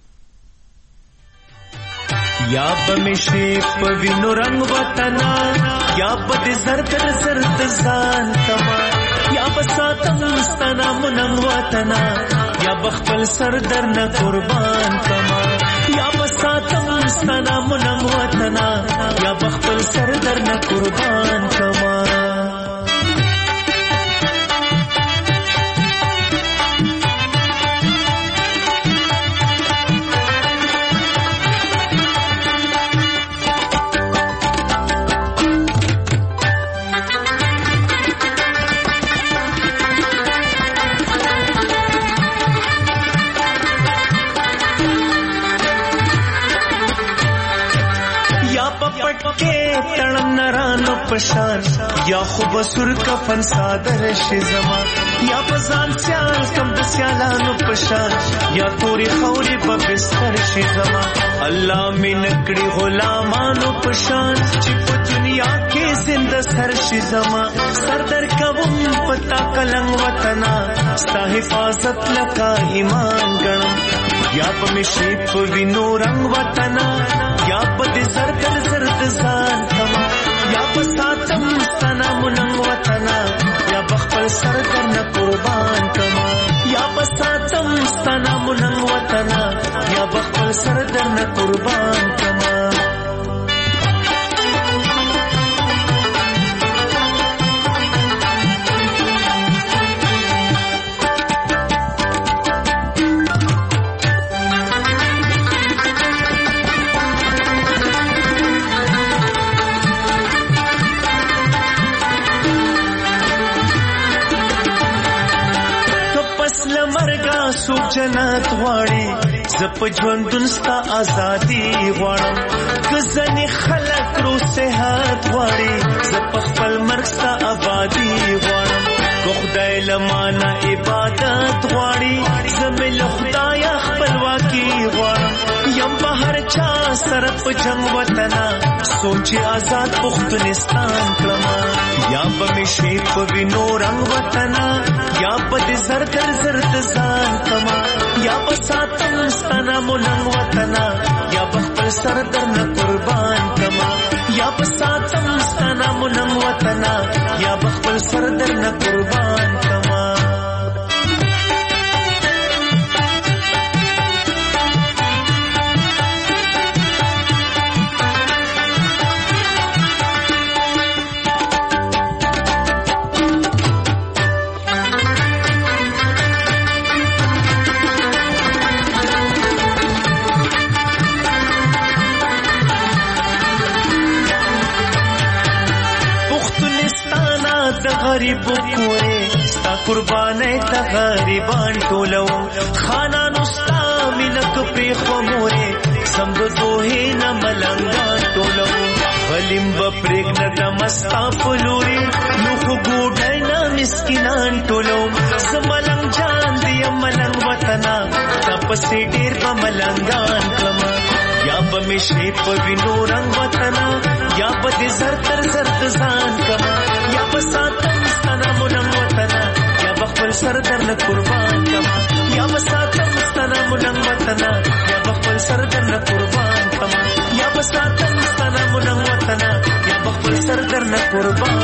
[SPEAKER 13] یا بمشی پوینو رنگ وطنا یا بد زرد زرد زان کما یا بساتم مستنا منم وطنا یا بخپل سر در نه قربان کما یا بساتم مستنا منم وطنا یا بخپل سر در نه قربان کما. پشان یا خوب سر کفن صادر شي زما یا بزان سیال کم د سیالانو پشان یا پوری خوري په بستر شي زما الله می نکړي غلامانو پشان چې په دنیا کې زنده سر شي زما سردر کوم پتا کلنګ وطنا ستا حفاظت لکا ایمان ګڼم یا په مشي په وینو رنگ وطنا یا په زرد زرد ځان کما یا بساتم سنا منم وطنا یا بخپل سر کرنا قربان کما یا بساتم سنا منم وطنا یا بخپل سر کرنا قربان کما. سوک جنت غواړي زپ ژوندون ستا ازادي غواړم کزنی خلق رو صحت غواړي زپ خپل مرګ ستا آبادی غواړم خدای لمانه عبادت غواړي زمل خدای خپلواکي غواړم یم بهر چا سره په جنگ وطنا سوچ آزاد پختونستان کلمه یا بمشي په وینو رنگ وطنا یا په زرد زرد ځان کما یا بساتم سنا منم وطنا یا بخپل سر در نه قربان کما یا بساتم سنا منم وطنا یا بخپل سر در نه قربان کما. غریب کوره ستا قربانه ته غریبان ټولو خانانو ستا مینک پری خموره سم د دوه نه ملنګان ټولو غلیم بپرګ نه مستا پلوري نو خو ګوډای نه مسکینان ټولو سملنګ جان دی ملنګ وطنا تپسې ډیر په ملنګان کما یا به مشي په وینو رنگ وطنا یا به دې زر تر زر ځان کما یا به ساتم ستنه ملنګ وطنا یا به خپل سر درنه قربان کما یا به ساتم ستنه ملنګ وطنا یا به خپل سر درنه قربان کما یا به ساتم ستنه ملنګ وطنا یا به خپل سر درنه قربان